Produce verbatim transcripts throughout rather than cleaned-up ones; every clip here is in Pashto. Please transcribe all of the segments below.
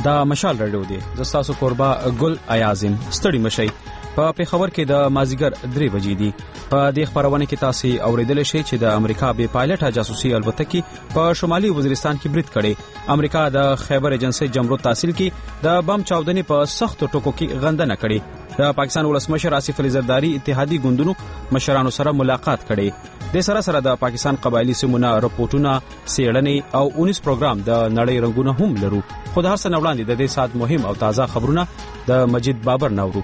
دا مشال رادیو دی. زه تاسو قربا ګل ایازم ستړي مشي. په پیښور کې د مازیګر درې بجې دي. په دې خبرونه کې تاسو اوریدل شئ چې د امریکا بې پایلټه جاسوسي الوتکې په شمالي وزیرستان کې برید کړي. امریکا د خیبر ایجنسی جمرود تحصیل کې د بم چاودنې په سخت ټکو کې غندنه کړې. د پاکستان ولسمشر آصف علي زرداری اتحادي ګوندونو مشرانو سره ملاقات کړي. د سره سره د پاکستان قبایلی سیمونو رپورټونه، سیړنې او اونیس پروګرام د نړۍ رنگونه هم لرو. خو د هر څه وړاندې د دې سات مهم او تازه خبرونه د مجید بابر نورو.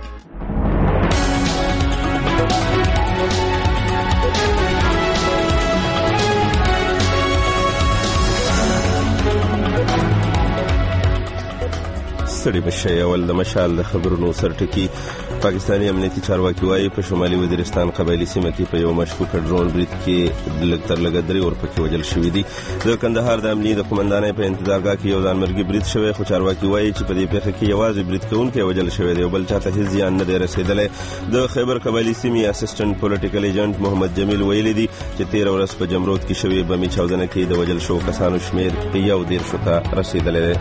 ستړي بشي. اول د مشال د خبرونو سرټکی. پاکستاني امنیتي چارواکي وايي په شمالي وزیرستان قبایلی سیمه کې په یو مشکوک ډرون برید کې د لږ تر لږه درې ورپکې وژل شوي دي. د کندهار د امنیتي د قومندانۍ په انتظارګاه کې یو ځانمرګي برید شوی، خو چارواکي وايي چې په دې پیښه کې یوازې برید کوونکی وژل شوی دی او بل چاته هیڅ زیان نه دی رسېدلی. د خیبر قبایلی سیمې اسسټنټ پولیټیکل ایجنټ محمد جمیل ویلي دي چې تېره ورځ په جمرود کې شوې بمي چاودنه کې د وژل شوو کسانو شمېر یو دېرشو ته رسېدلی دی.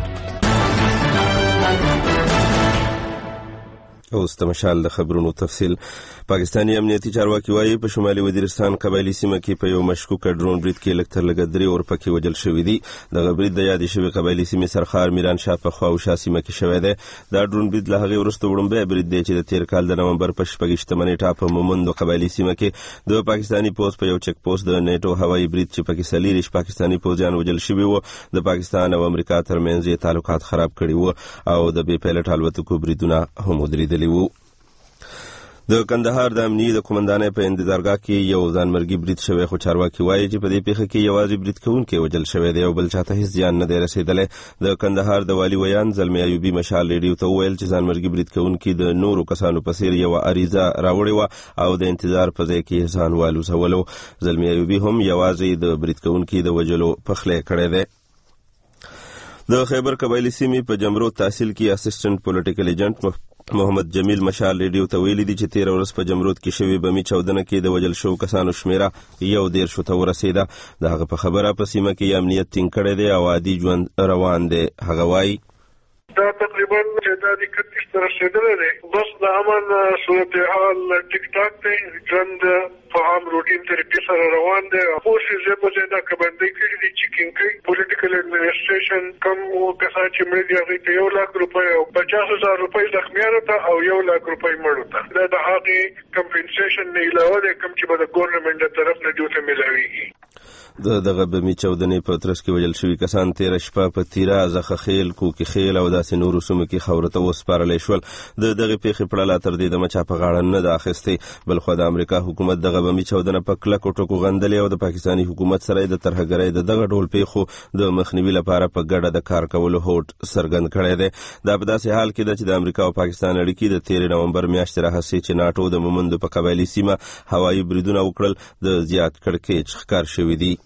اوس د مشال د خبرونو تفصیل. پاکستاني امنیتي چارواکي وايي په شمالي وزیرستان قبایلی سیمه کې په یو مشکوک ډرون برید کې لږ تر لږه درې ورپکې وژل شوي دي. دغه برید د یادې شوې قبایلی سیمې سرخار میران شاه په خواوشا سیمه کې شوی دی. دا ډرون برید له هغې وروسته وړومبی برید دی چې د تېر کال د نومبر په شپږویشتمه نیټه په مومندو قبایلی سیمه کې د پاکستاني پوځ په یو چک پوسټ د نیټو هوایي برید چې پکې څلېرویشت پاکستاني پوځیان وژل شوي وو د پاکستان او امریکا ترمنځ یې تعلقات خراب کړي وو او د بې پایلټ الوتکو بریدونه هم ودرېدلي وو. د کندهار د امنیتي د قومندانۍ په انتظارګاه کې یو ځانمرګي برید شوی، خو چارواکي وایي چې په دې پیښه کې یوازې برید کوونکی وژل شوی دی او بل چاته هیڅ زیان نه دی رسېدلی. د کندهار د والي ویان زلمي ایوبي مشال ریډیو ته وویل چې ځانمرګي برید کوونکي د نورو کسانو په څېر یوه عریضه راوړې وه او د انتظار په ځای کې ځان والوزولو. زلمي ایوبي هم یوازې د برید کوونکي د وژلو پخلی کړی دی. د خیبر قبایلی سیمې په جمرود تحصیل کې اسسټنټ پولیټیکل ایجنټ محمد جمیل مشال ریډیو ته ویلي دي چې تېره ورځ په جمرود کې شوې بمي چاودنه کې د وژل شوو کسانو شمېره یو دېرشو ته ورسېده. د هغه په خبره په سیمه کې امنیت ټینګ کړی دی او عادي ژوند روان دی. هغه وایي دا تقریبا دا د اکتیس ته رسېدلی دی. بس د امن صورتحال ټیک ټاک دی، ژوند په عام روټین طریقې سره روان دی. فورسز یې په ځای دا کبندۍ کړي دي، چیکینګ کوي. پولیټیکل اډمنسټریشن کم کسان چې مړه دي هغوی ته یو لاک روپۍ او پچاس هزار روپۍ زخمیانو ته او یو لاک روپۍ مړو ته. دا د هغې کمپنسیشن نه علاوه دی کوم چې به د ګورنمنټ د طرف نه دوی ته میلاویږي. د دغه بمي چاودنې په ترڅ کې وژل شوي کسان تېره شپه په تیره، زخه خیل، کوکي خیل او داسې نورو سیمو کې خاورو ته وسپارلی شول. د دغې پیښې پړه لا تر دې دمه چا په غاړه نه ده اخیستې. بلخوا د امریکا حکومت دغه بمي چاودنه په کلکو ټکو غندلې او د پاکستاني حکومت سره یې د ترهګرۍ د دغه ډول پیښو د مخنیوي لپاره په ګډه د کار کولو هوډ څرګند کړی دی. دا په داسې حال کې ده چې د امریکا او پاکستان اړیکې د تېرې نومبر میاشتې راهیسې چې ناټو د مومندو په قبایلي سیمه هوایي بریدونه وکړل د زیات کړکېچ ښکار شوي دي.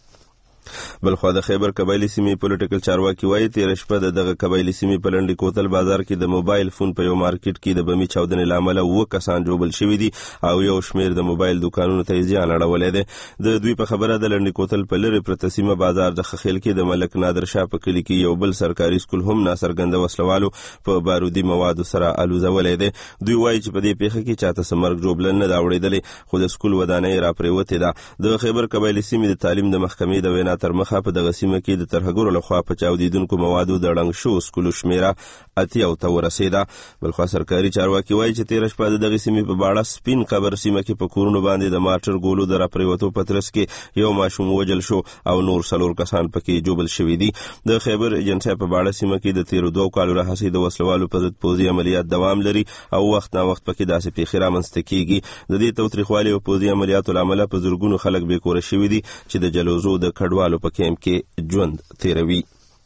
بلخوا د خیبر قبایلی سیمې پولیټیکل چارواکي وایي تېره شپه د دغه قبایلي سیمې په لنډي کوتل بازار کې د موبایل فون په یو مارکیټ کې د بمي چاودنې له امله اووه کسان ژوبل شوي دي او یو شمېر د موبایل دوکانونو ته یې زیان اړولی دی. د دوی په خبره د لنډي کوتل په لرې پرته سیمه بازار د خخیل کې د ملک نادر شاه په کلي کې یو بل سرکاري سکول هم ناڅرګنده وسلوالو په بارودي موادو سره الوزولی دی. دوی وایي چې په دې پیښه کې چاته څه مرګ ژوبله نه ده اورېدلې، خو د سکول ودانۍ راپرېوتې ده. د خیبر قبایلي سیمې د تعلیم د محکمې د وینا تر مخه په دغه سیمه کې د ترهګرو لخوا په چاودیدونکو موادو د ړنګ شوو سکولو شمېره اتیاو ته ورسېده. بلخوا سرکاري چارواکي وایي چې تېره شپه د دغې سیمې په باړه سپین قبر سیمه کې په کورونو باندې د مارټر ګولو د راپرېوتو په ترڅ کې یو ماشوم وژل شو او نور څلور کسان پکې ژوبل شوي دي. د خیبر ایجنسۍ په باړه سیمه کې د تېرو دوو کالو راهیسې د وسلوالو په ضد پوځي عملیات دوام لري او وخت نا وخت پکې داسې پیښې رامنځته کېږي. د دې تاوتریخوالي او پوځي عملیاتو له امله په زرګونو خلک بې کوره شوي دي چې د جلوزو د کډوالو په کیمپ کې ژوند تیروي.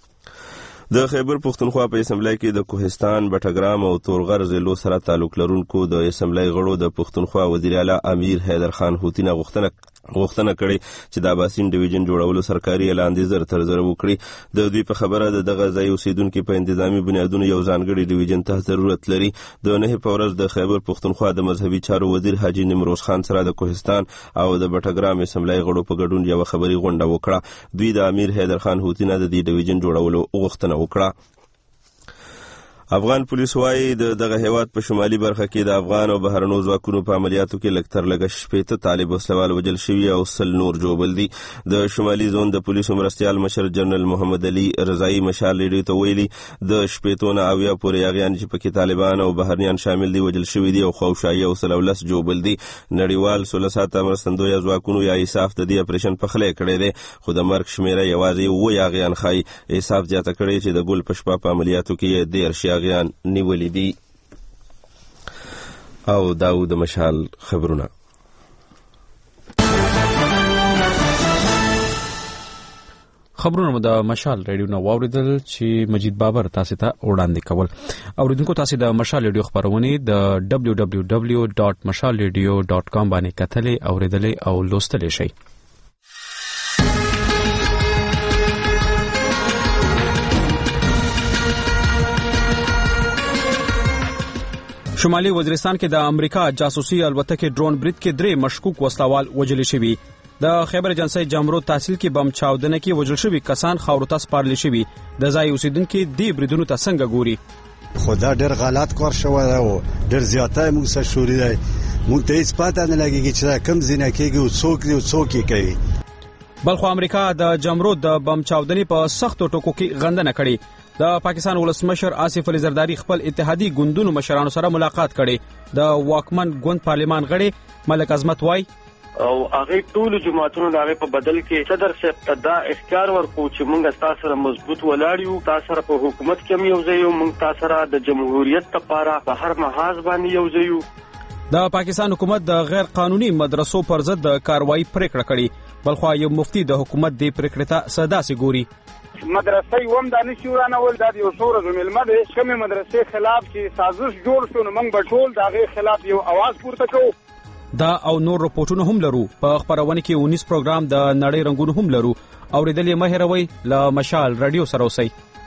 د خیبر پښتونخوا په اسمبلی کې د کوهستان، بټګرام او تورغر ضلعو سره تعلق لرونکو د اسمبلی غړو د پښتونخوا وزیر اعلی امیر حیدر خان هوتي نه غوښتنه غوښتنه کړې چې د اباسین ډیویژن جوړولو سرکاري اعلان دې زر تر زر وکړي. د دوی په خبره د دغه ځای اوسیدونکي په انتظامي بنیادونو یو ځانګړي ډیویژن ته ضرورت لري. د نهه په ورځ د خیبر پښتونخوا د مذهبي چارو وزیر حاجي نیمروز خان سره د کوهستان او د بټګرام اسمبلی غړو په ګډون یو خبري غونډه وکړه. دوی د امیر حیدر خان هوتي نه د دې ډیویژن جوړولو غوښتنه وکړه. افغان پولیس وايي د دغه هیواد په شمالي برخه کې د افغان او بهرنو ځواکونو په عملیاتو کې لږ تر لږه شپېته طالب وسلوال وژل شوي او سل نور ژوبل دي. د شمالي زون د پولیسو مرستیال مشر جنرال محمد علي رضایي مشال ریډیو ته ویلي د شپېتو نه اویا پورې هغیان چې پکې طالبان او بهرنیان شامل دي وژل شوي دي او خوشایي او سل ولس ژوبل دي. نړیوال سوله ساته مرستندویه ځواکونو یا ایساف د دې اپریشن پخلی کړی دی، خو د مرګ شمیره یوازې اووه هغیان ښایي. ایساف زیاته کړې چې د ګل په شپه په عملیاتو کې یې دېرش هغیان نیولي دي. او داود مشال خبرونه. خبرونه مو د مشال ریډیو نه واوریدل چې مجید بابر تاسو ته وړاندې کول. اوریدونکو تاسو د مشال ریډیو خبرونه د دبلیو دبلیو دبلیو ډاټ مشال ریډیو ډاټ کام باندې کتلې اوریدلې او لوستلې شئ. شمالي وزیرستان کې د امریکا جاسوسي الوتکې ډرون برید کې درې مشکوک وسلوال وژل شوي. د خیبر ایجنسۍ جمرود تحصیل کې بم چاودنه کې وژل شوي کسان خاورو ته سپارل شوي. د ځای اوسیدونکو دې بریدونو ته څنګه ګوري؟ خدا ډېر غلط کار شوی دی او ډېر زیاته موږ سره شوري دی. موږ ته هیڅ پته نه لګېږي چې کوم ځینه کېږي او څوک دی او څوک یې کوي. بلخو امریکا د جمرود د بم چاودنې په سختو ټکو کې غندنه کړې. د پاکستان ولسمشر آصف علي زرداری خپل اتحادي ګوندونو مشرانو سره ملاقات کړي. د واکمن ګوند پارلیمان غړي ملک عظمت وای او هغه ټول جماعتونو دغه په بدل کې صدر صاحب ته دا اختیار ورکو چې موږ تاسو سره مضبوط ولاړ یو، تاسو سره په حکومت کې یو ځای یو، موږ تاسو سره د جمهوریت لپاره په هر محاذ باندې یو ځای یو. د پاکستان حکومت د غیر قانوني مدرسو پر ضد د کاروایی پریکړه کړې. بلخو یو مفتی د حکومت د پریکړې ته صدا سي ګوري. مدرسې ووم د نشورانه ول د یو شور زملمه د کومې مدرسې خلاف چې سازش جوړ شو نو موږ به ټول دغه خلاف یو आवाज پورته کوو. دا او نور رپورټونه هم لرو. په خبرونه کې اونیس پروګرام د نړۍ رنگونه هم لرو. اوریدلې مه هېروئ. له مشال رادیو سره اوسئ.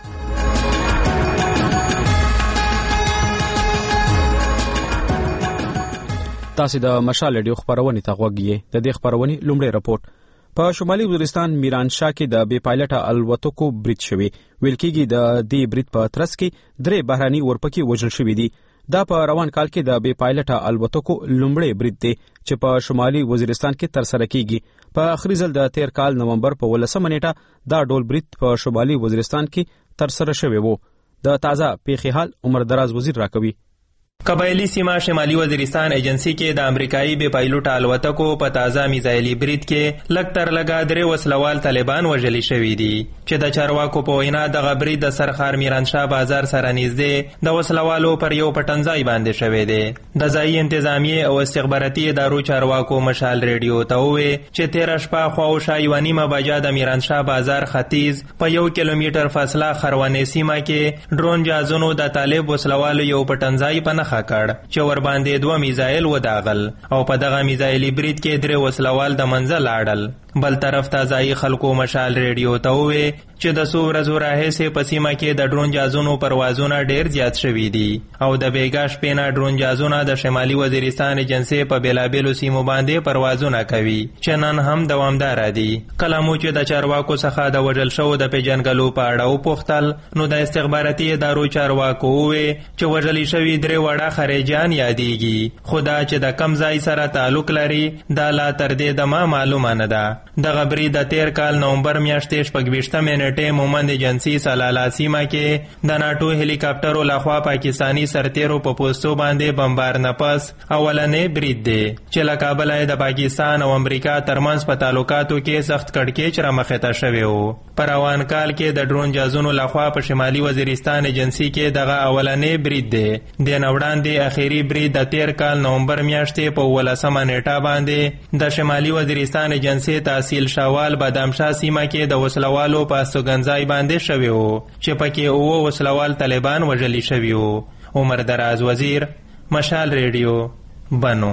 تاسو د مشال رادیو خبرونه ته غوږ یې. د دې خبرونه لومړی رپورټ. په شمالي وزیرستان میرانشاه کې د بې پایلټه الوتکو برید شوی. ویل کېږي د دې برید په ترڅ کې درې بهراني ورپکې وژل شوي دي. دا په روان کال کې د بې پایلټه الوتکو لومړی برید دی چې په شمالي وزیرستان کې ترسره کیږي. په اخري ځل د تیر کال نومبر په ولسمه نیټه دا ډول برید په شمالي وزیرستان کې ترسره شوی وو. د تازه پیښې حال عمر دراز وزیر راکوي. قبایلی سیمه شمالي وزیرستان ایجنسی کې د امریکایي بې پایلوټه الوتکو په تازه میزایلي برید کې لږ تر لږه درې وسلوال طالبان وژلي شوي دي چې د چارواکو په وینا دغه برید د سرخار میرانشاه بازار سره نږدې د وسلوالو پر یو پټنځای باندې شوی دی. د ځایي انتظامیې او استخباراتي ادارو چارواکو مشال ریډیو ته وویل چې تېره شپه خواوشا یوه نیمه بجه د میرانشاه بازار ختیځ په یو کیلومتر فاصله خروانې سیمه کې ډرون جهازونو د طالب وسلوالو یو پټنځای په نښه کړ چې ور باندې دوه میزایل وداغل او په دغه میزایلي برید کې درې وسلوال د منځه لاړل. بل طرف ته ځایي خلکو مشال ریډیو ته وویل چې د څو ورځو راهیسې په سیمه کې د ډرون جهازونو پروازونه ډېر زیات شوي دي او د بیګا شپې نه ډرون جهازونه د شمالي وزیرستان ایجنسۍ په بېلابېلو سیمو باندې پروازونه کوي چې نن هم دوامداره دي. کله مو چې د چارواکو څخه د وژل شوو د پیژنګلو په اړه وپوښتل نو د استخباراتي ادارو چارواکو وویل چې وژلي شوي درې واړه خارجیان یادېږي، خو دا چې د کم ځای سره تعلق لري دا لا تر دې دمه معلومه نه ده. دغه برید د تیر کال نومبر میاشتې شپږویشتمې نیټې مومند ایجنسي سلالا سیمه کې د ناټو هلیکاپټرو لخوا پاکستاني سرتیرو په پوستو باندې بمبار نه پس اولنې برید دی چې له کابله د پاکستان او امریکا ترمنځ په تعلقاتو کې سخت کړکېچ رامخته شوی و. په روان کال کې د ډرون جهازونو لخوا په شمالي وزیرستان ایجنسي کې دغه اولنې برید دی. د نه وړاندې اخیری برید د تیر کال نومبر میاشتې په ولسمه نیټه باندې د شمالي وزیرستان ایجنسي تحصیل شاوال بادامشاه سیمه کې د وسلوالو په استوګنځای باندې شوی و چې پکې اووه وسلوال طالبان وژلي شوي وو. عمر دراز وزیر، مشال ریډیو، بنو.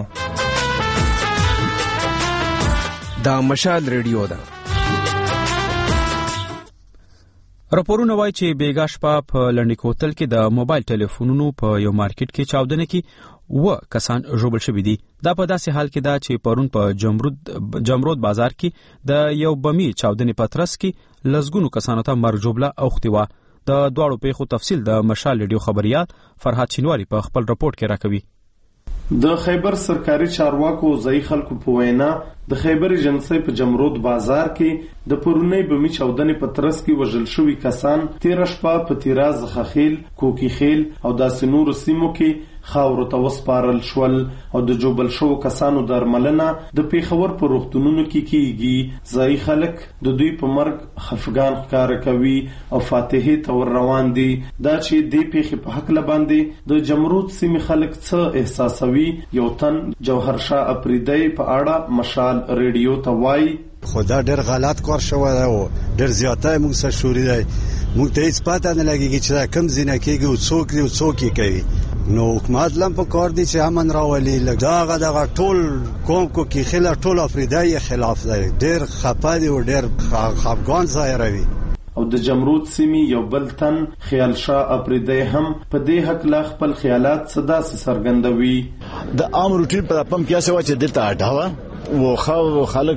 دا مشال ریډیو ده. راپورونه وایي چې بیګا شپه په لنډی کوتل کې د موبایل ټلیفونونو په یو مارکیټ کې چاودنه کې و کسان ژوبل شوي دي. دا په داسې حال کې ده چې پرون په جمرود جمرود بازار کې د یو بمي چاودنې په ترڅ کې لسګونو کسانو ته مرګ ژوبله اوښتې وه. د دواړو پیښو تفصیل د مشال ریډیو خبريال فرحات شینواری په خپل رپورت کې راکوي. د خیبر سرکاري چارواکو ځای خلکو په وینا د خیبر ایجنسی په جمرود بازار کې د پرونی بمی چودنې په ترڅ کې وژل شوي کسان تیر شپه په تیراز خخیل، کوکی خیل او داسې نورو سیمو کې خاورو ته وسپارل شول او د جوبل شو کسانو درملنه د پیښور په روغتونونو کې کیږي. ځای خلک د دوی په مرګ خفګان ښکاره کوي او فاتحې ته ور روان دي. دا چې دې پیښې په حق باندې د جمرود سیمې خلک څه احساسوي، یو تن جوهر شاه افریدی په اړه مشال ریډیو ته وایي: خدا ډېر غلط کار شوی دی او ډېر زیاته موږ سره شوري دی. موږ ته هیڅ پته نه لګېږي چې دا کوم ځای نه کېږي او څوک دی او څوک یې کوي. نو حکومت لم په کار دی چې امن راولي. دغه دغه ټول قوم کو کې خلا ټول افریدی خلاف دی. ډېر خپه دی او ډېر خفګان ظاهروي. او د جمرود سیمې یو بل تن خیال شاه افریدی هم په دې حق لا خپل خیالات صدا سره څرګندوي. د عام روټین په پم کې څه و چې دلته اډاوه و خو خلک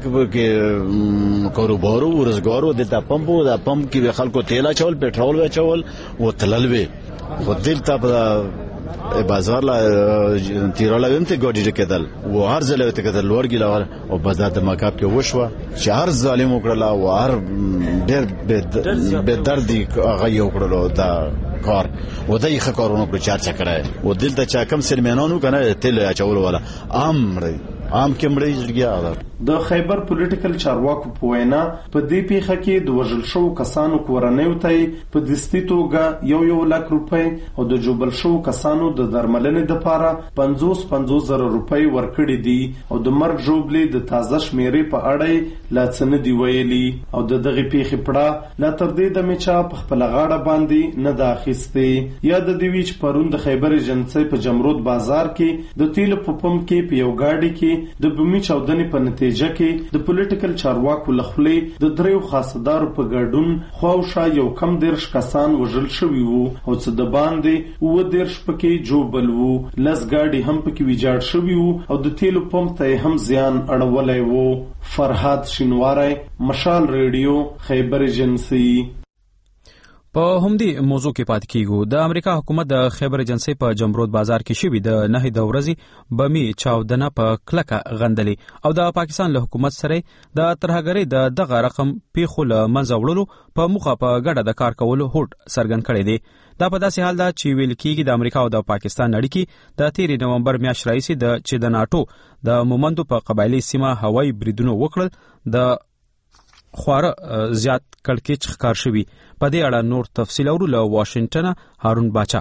کې کاروبارو ورزګارو د پمپو د پمپ کې خلکو تیل چول پټرول وچول او تللوي خو دلته په بازار لا تیراله ومته ګاډي کېدل و هر ځله ته کېدل ورګي لا او بازار د مکاب کې وشو چې هر ظالم وکړلا او هر ډېر به دردي هغه یو کړلو دا کار و دای ښه کارونه په چارچا کړای و دلته چا کم سلمانانو کنه تل اچول ولا امر عام کې مړی ځګیا. د خیبر پولیټیکل چارواکو په وینا په دې پیښه کې د وژل شو کسانو کورنۍ ته په دستي توګه یو یو لک روپۍ او د جوبل شو کسانو د درملنې لپاره پنځوس پنځوس زره روپۍ ورکړي دي او د مرګ جوبلې د تازه شمیرې په اړه لا څه نه دی ویلي او د دغه پیښې پړه لا تر دې د میچا په خپل غاړه باندې نه داخستي. یا د دیویچ پرون د خیبر ایجنسی په جمرود بازار کې د تیل په پمپ کې په یو گاډي کې د بمی چودنې په نتیجه کې د پولیټیکل چارواکو لخلې د دریو خاصدارو په ګډون خواوشا یو کم دیرش کسان وژل شوي وو او څه د باندې اووه دیرش پکې جوبل وو. لس ګاډي هم پکې ویجاړ شوي وو او د تیلو پمپ ته هم زیان اړولی وو. فرحات شینواری، مشال ریډیو، خیبر ایجنسی. په همدې موضوع کې پات کیږو. د امریکا حکومت د خیبر ایجنسی په جمرود بازار کې شوی د نه د ورځې بمی چاودنه په کلکه غندلې او د پاکستان له حکومت سره د ترهګری د دغه رقم پیښو له منځه وړلو په موخه په ګډه د کار کولو هوډ څرګند کړی دی. دا په داسې حال ده چې ویل کېږي د امریکا او د پاکستان اړیکې د تیر نومبر میاشتې راهیسې د چې د ناټو د مومندو په قبایلی سیمه هوایي بریدونو وکړل د خواره زیات کړکېچ ښکار شوي. په دې اړه نور تفصیل اورو له واشنگټن هارون باچا.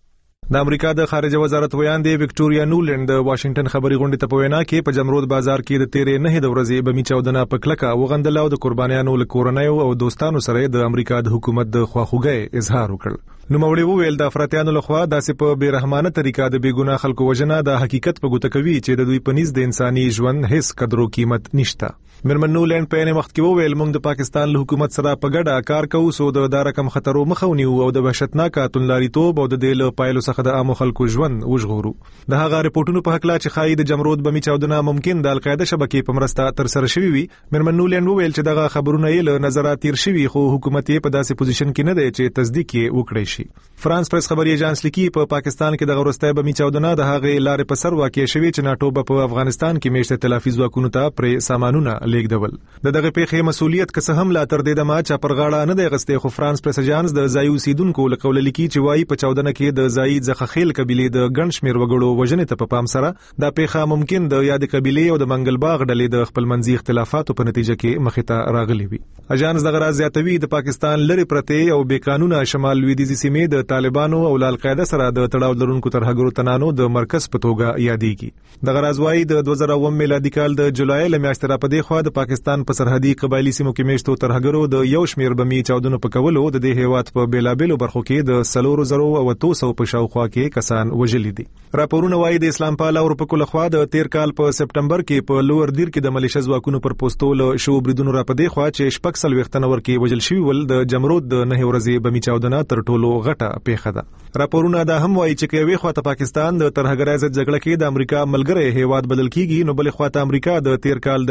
د امریکا د خارجه وزارت ویاندې وکټوریا نولند د واشنگټن خبري غونډې ته په وینا کې په جمرود بازار کې د تیرې نه د ورځې بمی چودنه په کلکه وغندل او د قربانیانو له کورنیو او دوستانو سره د امریکا د حکومت د خواخوږۍ اظهار وکړ. نو مولوی وویل د افراطیانو لخوا داسې په بیرحمانه طریقه د بیګناه خلکو وژنه د حقیقت په ګوته کوي چې د دوی په نيز د انساني ژوند هیڅ قدر او قیمت نشته. مرمن نولند په یوه وخت کې وویل موږ د پاکستان له حکومت سره په ګډه کار کوو سو د دا رقم خطرو مخه ونیو او د وحشتناک توندلاریتوب او د دې له پایلو څخه د عامو خلکو ژوند وژغورو. د هغه رپورټونو په حق لا چې خای د جمرود بمی چاودنه ممکن د القاعده شبکې په مرسته تر سره شوی وي. مرمن نولند وویل چې دغه خبرونه یې له نظر تیر شوی خو حکومت یې په داسې پوزیشن کې نه دی چې تصدیق یې وکړي شي. فرانس پریس خبري ایجنس لیکي په پا پاکستان کې د غورستای بمی چاودنه د هغه لارې په سر واقع شوی چې ناټو په افغانستان کې میشته تلافي ځواکونو ته پر سامانونه لیږدول. دغه پیښې مسؤلیت که څه هم لا تر دې دمه چې پر غاړه نه دی غسته خو فرانس پریس ایجنس د ځایو سیدونکو له قول لیکي چې وایي په چاودنه کې د ځای ځخخیل قبيله د ګڼ شمیر وګړو وژنې ته په پام سره دا پیښه ممکن د یاد قبيله او د منګل باغ ډلې د خپل منځي اختلافاتو په نتیجه کې مخې ته راغلي وي. اجانس دغه راز زیاتوي د پاکستان لری پرته او بې قانونه شمال لویدیځي سیمې د طالبانو او القاعده سره د تړاو لرونکو ترهګرو تنانو د مرکز په توګه یادېږي. دغه راز وایي د دوه زره اووه میلادي کال د جولای له میاشتې را پدې خو د پاکستان په سرحدي قبایلی سیمو کې میشتو ترهګرو د یو شمیر بمی چاودنو په کولو د دې هیواد په بیلابیلو برخو کې د سلورو زرو او دوه سوه په شاوخوا کې کسان وژلي دي. راپورونه وایي د اسلام پال اورپکو لخوا د تیر کال په سپټمبر کې په لوور دیر کې د ملیشه ځواکونو پر پوسټول شو بریدونو را پدې خو چې شپږ سل وختنه ورکې وژل شوی ول د جمرود د نه ورځې بمی چاودنه تر ټولو غټه پیښه ده. راپورونه دا هم وایي چې کوي خو ته پاکستان د ترهګرۍ ضد جګړه کې د امریکا ملګری هیواد بدل کیږي نو بل خو ته امریکا د تیر کال د مې میاشتې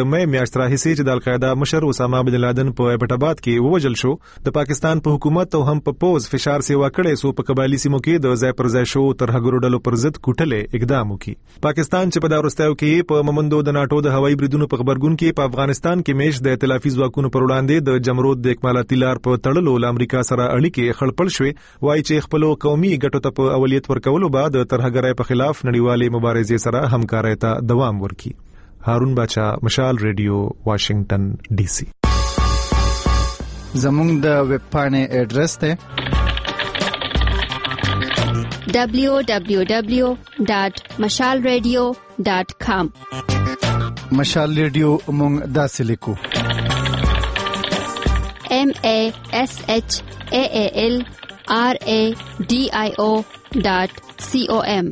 میاشت راهیسې چې د القاعده مشر اسامه بن لادن په ایبټ آباد کې ووجل شو د پاکستان په حکومت او هم په پوز فشار سیوا کړي سو په قبایلی سیمو کې د ځای پر ځای شو ترهګرو ډلو پر ضد کوټلې اقدام وکړي. پاکستان چې په دا وروستیو کې په مومندو د ناټو د هوایي بریدونو په خبرګون کې په افغانستان کې میش د ائتلافي ځواکونو پر وړاندې د جمرود د اکمالاتي لار په تړلو له امریکا سره اړیکې خړپړ شوې وایي چې خپل قومي ګټو ته په اولویت ورکولو بعد د ترهګرۍ په خلاف نړیوالې مبارزې سره همکارۍ ته دوام ورکړي. هارون باچا، مشال ریډیو، واشنگټن ډي سي. زمونږ د ویب پاڼې ایډریس ته دبلیو دبلیو دبلیو ډاٹ مشال ریډیو ډاٹ کام. مشال ریډیو مونږ داسې لیکو ایم ا ایس ایچ ا ا ال آر ا ډي آی او ډاٹ سی او ایم.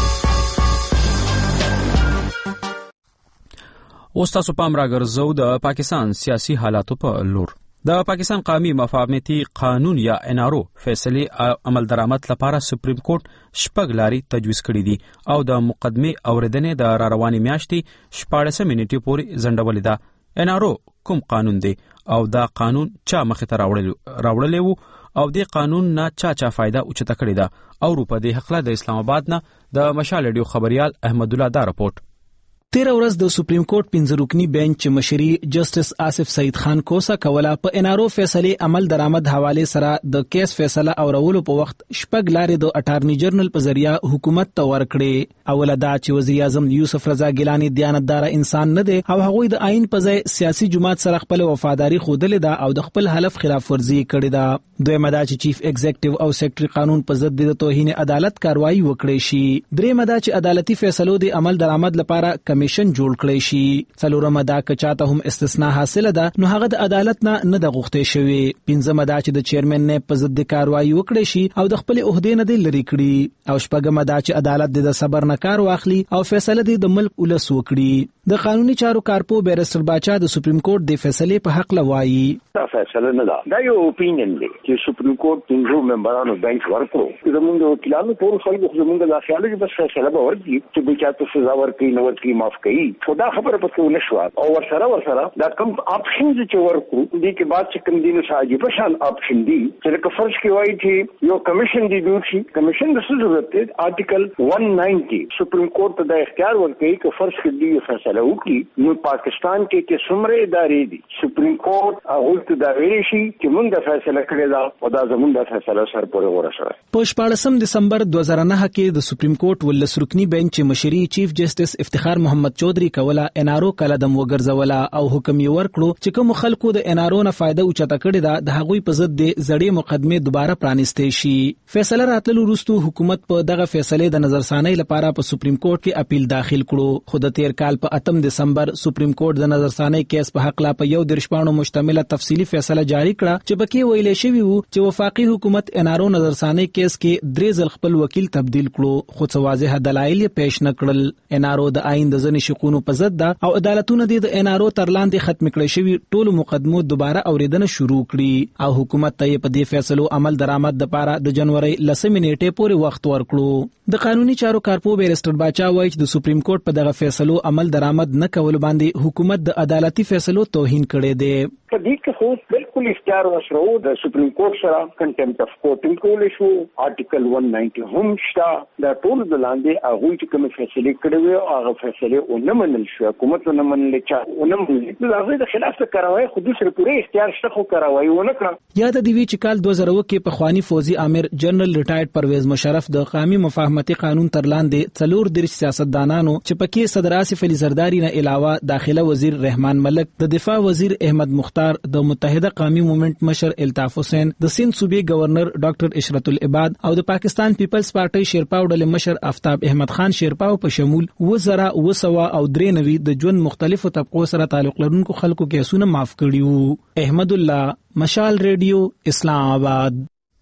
اوس تاسو پام راګرځو د پاکستان سیاسي حالاتو په لور. د پاکستان قومي مفاهمتي قانون یا ان آر او فیصله عمل درآمد لپاره سپریم کورټ شپږ لاري تجویز کړی دي او د مقدمه اوریدنې د را روانې میاشتې شپاړس منټې پورې ځنډولې ده. ان آر او کوم قانون دی او دا قانون چا مخې ته راوړلی وو او د قانون نه چا چا فائدہ اوچته کړی ده او په دې حقله د اسلام آباد نه د مشال ریډیو خبريال احمد الله دا رپورټ. تیر ورځ د سپریم کورټ پنځه رکنی بینچ مشري جسټس آصف سعید خان کوسا کولا په ان آر او فیصله عمل درآمد حواله سره د کیس فیصله اورولو په وخت شپږ لارې د اټارنی جنرال په ذریعہ حکومت ته ورکړي. اوله دا چې وزیر اعظم یوسف رضا ګیلانی دیانتدار انسان نه دی او هغه د آئین په ځای سیاسي جماعت سره خپل وفاداری خوده ده او د خپل حلف خلاف ورزي کړې ده. دویمه دا چې چیف ایگزیکټیو او سیکریټری قانون په ضد د توهین عدالت کاروایی وکړي شي. دریمه دا چې عدالتي فیصلو د عمل درآمد لپاره کمیشن جوړ کړی شي. څلورمه دا چې چاته هم استثناء حاصله ده نو هغه د عدالت نه نه د غوښتې شوی. پنځمه دا چې د چیرمن نه په ضد کاروایی وکړي شي او د خپل عہدې نه دی لري کړي. او شپږمه دا چې عدالت د صبر نه کار واخلي او فیصله د ملک ولس وکړي. د قانوني چارو کارپو بیرستر باچا د سپریم کورټ د فیصلې په حق لوایي. دا فیصله نه ده، دا یو اپینین دی چې سپریم کورټ پنځو ممبرانو بینچ ورکړو. زموږ د وکیلانو ټول خلک زموږ د خیال کې بس فیصله به ورکړي چې به چاته سزا ورکړي نو ورکړي معاف کړي. خدا خبره پکې نشو او ورسره ورسره دا کوم اپشنز چې ورکړو دي کې بعد چې کوم دینو ساجي په شان اپشن دي چې لکه فرض کې وایي چې یو کمیشن دی جوړ شي. کمیشن د څه ضرورت دی؟ آرټیکل one ninety سپریم کورټ ته د اختیار ورکړي چې فرض کې دی فیصله وکړي. نو پاکستان کې چې څومره ادارې دي سپریم کورټ هغه ته دا ویل شي چې موږ د فیصله کړې ده او دا زموږ د فیصله سر پورې ورسره. په شپاړسم دسمبر دوه زره نه کې د سپریم کورټ ولس رکنی بینچ مشري چیف جسټس افتخار محمد چودھری کولا ان آر او کلدم وګرځولا او حکم یې ورکړو چې کوم خلکو د ان آر او نه فائدہ اوچته کړې ده د هغوی په ضد د زړې مقدمه دوباره پرانیستې شي. فیصله راتللو وروسته حکومت په دغه فیصله د نظرثانۍ لپاره په سپریم کورټ کې اپیل داخل کړو. خو د تیر کال په اتم دسمبر سپریم کورټ د نظرثانۍ کیس په حق لا په یو درش پاڼو مشتمله تفصیلی فیصله جاری کړه چې پکې ویل شوی وو چې وفاقي حکومت ان آر او نظرثانۍ کیس کې درې ځل خپل وکیل تبدیل کړو خو څه واضح دلایل پیش نه کړل. ان آر او د آئین د ځنې شقونو په ضد ده او عدالتونه د ان آر او تر لاندې ختم کړي شوی ټولو مقدمو دوباره اوریدنه شروع کړي او حکومت ته په دې فیصلو عمل درآمد لپاره د جنوري لسمې نیټې پورې وخت ورکړو. د قانوني چارو کارپو بیرستر باچا وایي چې د سپریم کورټ په دغه فیصلو عمل درآمد نه کول باندې حکومت د عدالتي فیصلو توهین کړی دی. په دې کې خو بالکل اختیار وشرو د سپریم کورټ سره کنټمپټ اف کورټ کول شو. آرټیکل one ninety هم شته دا ټول د لاندې هغه چې کوم فیصله کړې وي او هغه فیصله ونه منل شو حکومت ونه منل چې ونه منل هغه د خلاف کاروایی خو د سره پوره اختیار شته خو کاروایی ونه کړ. یاد دی چې کال دوه زره کې په خوانی فوزي امیر جنرال ریټایرډ پرویز مشرف د قومي مفاهمتي قانون تر لاندې څلور درش سیاستدانانو چې پکې صدر آصف علي زرداری نه علاوه داخله وزیر رحمان ملک، د دفاع وزیر احمد مختار، د متحده قومي موومېنټ مشر الطاف حسین، د سند صوبې گورنر ډاکټر اشرت العباد او د پاکستان پیپلز پارټي شیرپاو ډلې مشر آفتاب احمد خان شیرپاو په شمول وزرا وسوا او درې نوي د ژوند مختلفو طبقو سره تعلق لرونکو خلکو کیسونه معاف کړیو. احمد الله، مشال ریډیو، اسلام آباد.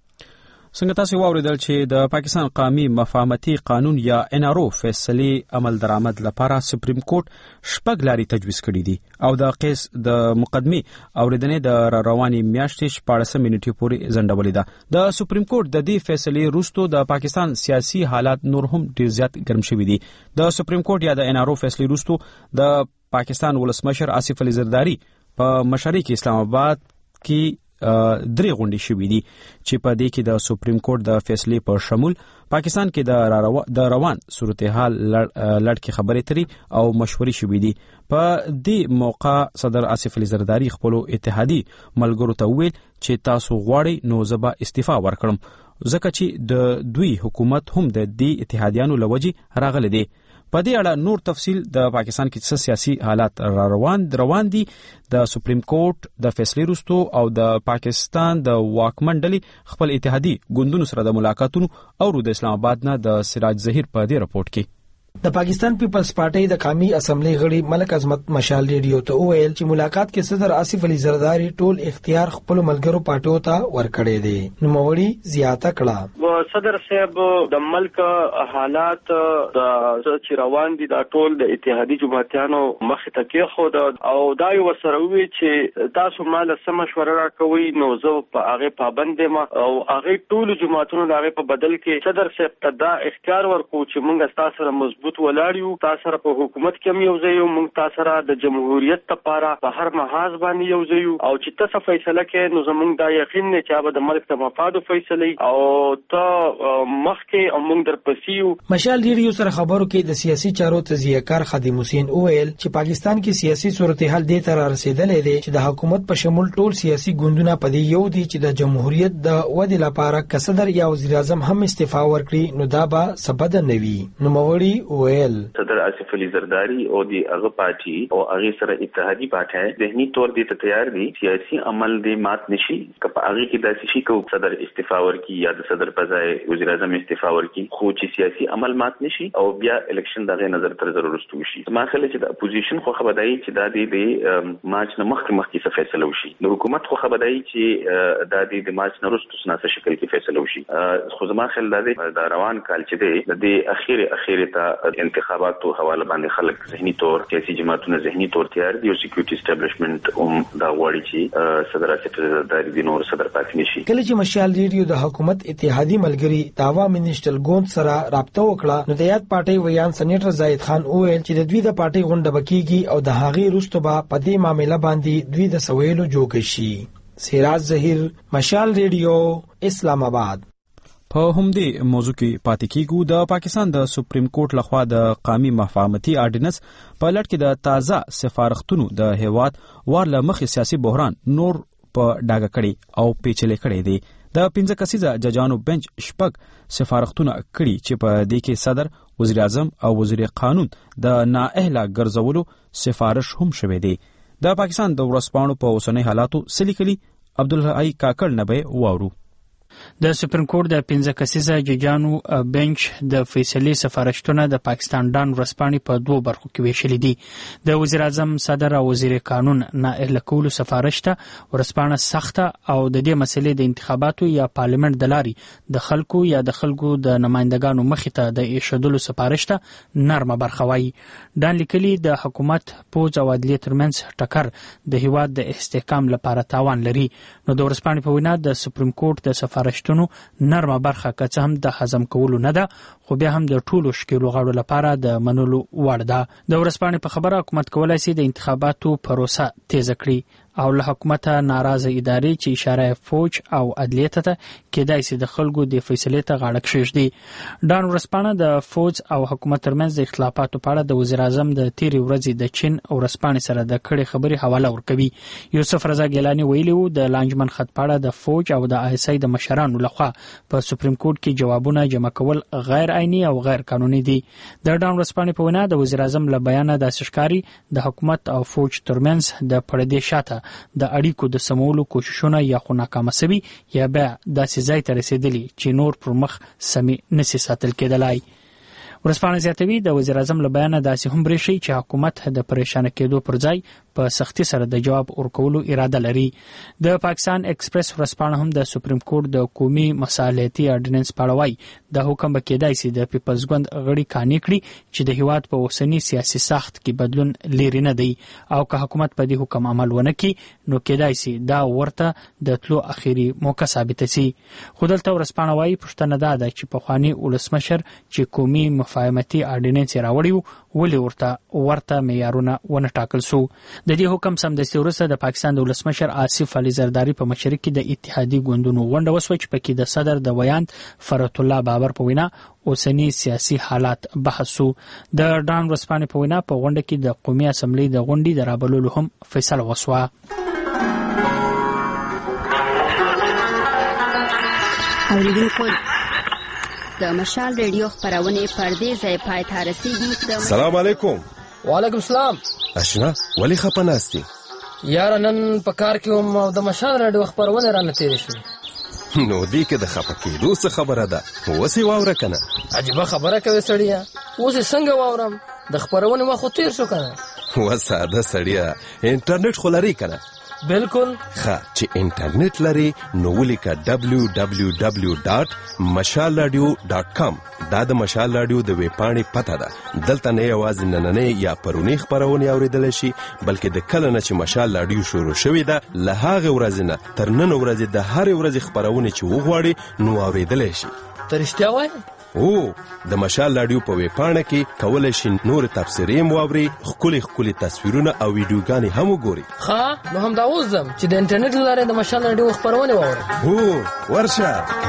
څنګه تاسو واوریدل چې د پاکستان قومي مفاهمتي قانون یا ان آر او فیصله عمل درآمد لپاره سپریم کورټ شپږ لاري تجویز کړي دي او د کیس د مقدمه اوریدنې د رواني میاشتې شپاړس منټې پورې ځنډولې ده. د سپریم کورټ د دې فیصلې وروسته د پاکستان سیاسي حالات نور هم ډیر زیات ګرم شوي دي. د سپریم کورټ یا د ان آر او فیصلې وروسته د پاکستان ولسمشر آصف علي زرداری په مشرۍ کې اسلام آباد کې درې غونډې شوې دي چې په دې کې د سپریم کورټ د فیصلې په شمول پاکستان کې د د روان صورتحال لړ کې خبرې اترې او مشورې شوې دي. په دې موقع صدر آصف علي زرداری خپل اتحادي ملګرو ته وویل چې تاسو غواړئ نو زه به استعفا ورکړم ځکه چې د دوی حکومت هم د دې اتحادیانو لوجې راغلی دی. په دې اړه نور تفصیل د پاکستان کې څه سیاسي حالات روان روان دي د سپریم کورټ د فیصلې وروسته او د پاکستان د واکمن ډلې خپل اتحادي ګوندونو سره د ملاقاتونو او د اسلام آباد نه د سراج ظهیر په دې رپورت کې. د پاکستان پیپلز پارټي د قومي اسمبلی غړي ملک عظمت مشال ریډیو ته وویل چې ملاقات کې صدر آصف علي زرداری ټول اختیار خپل ملګرو پارټیو ته ورکړی دی. نوموړي زیاته کړه صدر صاحب د ملک حالات د چې روان دي د ټول د اتحادي جماعتانو مخ ته کې خو او دا یو سره وی چې تاسو مال سم مشوره راکوي نو زه په هغه پابند یم او هغه ټول جماعتونو د هغه په بدل کې صدر صاحب ته دا اختیار ورکو چې موږ تاسو سره مضبوط ولاړیو تاسو سره په حکومت کې هم یو ځای یو موږ تاسو سره د جمهوریت لپاره په هر محاذ باندې یو ځای او چې تاسو فیصله کې نو زموږ دا یقین نه چې به د ملک ته مفاد فیصله او ته مخکې او موږ در پسیو. مشال ریډیو سره خبرو کې د سیاسي چارو تجزیه کار خادم حسین اویل چې پاکستان کې سیاسي صورتحال دې تر رسیدلې ده چې د حکومت په شمول ټول سیاسي ګوندونه په دې یو دي چې د جمهوریت د ودې لپاره کصدر یا وزیر اعظم هم استعفا ورکړي نو دا به سبد نه وي. نوموړي اویل صدر آصف علي زرداری او دی هغه پارټي او هغه سره اتحادي پارټي ذهني تور دې ته تیار دي سیاسي عمل دې مات نشي کله هغه کې داسې شي کو صدر استعفا ورکړي یا د صدر په ځای وزیر اعظم استعفا ورکړي خو چې سیاسي عمل مات نشي او بیا الیکشن دغه نظر تر ضرورت وشي. ما خلک چې د اپوزیشن خو خبرداري چې دا د مارچ نه مخکې مخکې څه فیصله وشي نو حکومت خو خبرداري چې دا د مارچ نه وروسته سناسه شکل کې فیصله وشي خو زما خل د روان کال چې د د اخیری اخیری ته انتخاباتو حواله باندې خلک ذهني تور سیاسي جماعتونه ذهني تور تیار دي او سکیورټي اسټابلیشمنت هم دا غواړي چې صدر آصف علي زرداری د نور صدر پاتې نشي. کله چې مشال ریډیو د حکومت اتحادي ملګری داوا منیسټر ګوند سره رابطه وکړه نو د یاد پارټي ویان سېنیټر زاهد خان اویل چې د دوی د پارټي غونډه بکیږي او د هغې وروسته به په دې معاملې باندې دوی د سویلو جوګ شي. سراج ظهیر مشال ریډیو اسلام آباد. په همدې موضوع کې پاتې کیږو. د پاکستان د سپریم کورټ لخوا د قومي مفاهمتي آرډیننس په لړ کې د تازه سفارښتونو د هیواد ورله مخې سیاسي بحران نور په ډاګه کړي او پیچلې کړي دي. د پنځه کسیزه ججانو بنچ شپږ سفارښتونه کړي چې په دې کې صدر وزیر اعظم او وزیر قانون د نااهله ګرځولو سفارش هم شوی دی. د پاکستان د ورځپاڼو په اوسنۍ حالاتو سلیکلي عبدالحی کاکړ نه به واورو. د سپریم کورټ د پنځه کسیزه ججانو بنچ د فیصلې سفارشتونه د پاکستان ډان ورځپاڼې په دوو برخو کې ویشلي دي. د وزیر اعظم صدر او وزیر قانون نااهله کولو سفارش ته ورځپاڼه سخته او د دې مسلې د انتخاباتو یا پارلیمنت د لارې د خلکو یا د خلکو د نمائندګانو مخې ته د ایښودلو سفارش ته نرمه برخه وایي. ډان لیکلي د حکومت پوځ او عدلیې ترمنځ ټکر د هیواد د استحکام لپاره تاوان لري. نو د ورځپاڼې په وینا د سپریم کورټ د سفارشتونو نرمه برخه که څه هم د هضم کولو نه ده خو بیا هم د ټولو شکیلو غاړو لپاره د منلو وړ ده. د ورځپاڼې په خبره حکومت کولای شي د انتخاباتو پروسه تیزه کړي او له حکومت ناراضه ادارې چې اشاره فوج او عدلیې ته کېدای شي د خلکو د فیصلې ته غاړه کښېږدي. ډان ورځپاڼه د فوج او حکومت ترمنځ د اختلافاتو په اړه د وزیر اعظم د تیرې ورځې د چین او ورځپاڼې سره د کړې خبرې حواله ورکوي. یوسف رضا ګیلاني ویلي وو د لانجمن خط په اړه د فوج او د آی اس آی د مشرانو لخوا په سپریم کورټ کې جوابونه جمع کول غیر عیني او غیر قانوني دي. د ډان ورځپاڼې په وینا د وزیر اعظم له بیانه داسې ښکاري د حکومت او فوج ترمنځ د پردې شاته د اړیکو د سمولو کوششونه یا خو ناکامه سوي یا بیا داسې ځای ته رسیدلي چې نور پر مخ سمې نشي ساتل کېدلای. ورځپاڼه زیاتوي د وزیر اعظم له بیانه داسې هم برېښي چې حکومت د پریشانه کېدو پر ځای په سختي سره د جواب ورکولو اراده لري. د پاکستان ایکسپریس ورځپاڼه هم د سپریم کورټ د قومي مصالحتي آرډیننس په اړه وایي د حکم به کېدای شي د پیپلز ګوند غړي قانع کړي چې د هیواد په اوسنی سیاسي ساخت کې بدلون لري نه دی او که حکومت په دې حکم عمل ونه کړي نو کېدای شي دا ورته د تلو اخیری موقع ثابت شي. خو دلته ورځپاڼه وايي پوښتنه دا ده چې پخوانی ولسمشر چې قومي مفاهمتي اډیننس راوړی ولې ورته ورته معیارونه ونه ټاکل شو. د دې حکم سمدستي وروسته د پاکستان د ولسمشر آصف علي زرداری په مشرۍ کې د اتحادي ګوندونو غونډه وشوه چې پکې د صدر د ویاند فرات الله بابر په وینا اوسنی سیاسي حالات بحث شو. د ډان ورځپاڼې په وینا په غونډه کې د قومي اسمبلی د غونډې د رابللو هم فیصله وشوه. اوریدونکو د مشال ریډیو خبرونه پردې ځای پای ته رسیدي. سلام علیکم. وعلیکم السلام. اشنا ولی خپناستی یار نن په کار کې هم د مشال ریډیو خبرونه را نتیری شو. نو دې کې د خپکې دوه خبره ده وسی واوره کنه. عجیب خبره کوي سړیا. اوس څنګه واورم د خبرونه ما خو تیر شو کنه. وساده سړیا انټرنیټ خلاري کنه. بالکل ښه چې انټرنیټ لري نو ولیکه دبلیو دبلیو دبلیو ډاټ مشال رادیو ډاټ کام. دا د مشال رادیو د ویب پاڼې پته ده. دلته نه یوازې نننۍ یا پرونی خبرونه اوریدل شي بلکې د کله نه چې مشال رادیو شروع شوی ده له هغه ورځې نه تر نن ورځې د هر ورځې خبرونه چې وغواړي نو اوریدل شي. تر رښتیا وایي او د مشال رادیو په ویب پاڼه کې کولای شي نور تفسیرې مواوري خولي خولي تصویرونه او ویډیوګانې هم وګوري. ښه نو هم دا اوس ځم چې د انټرنیټ لاره د مشال رادیو خبرونه واورم. هو ورشه.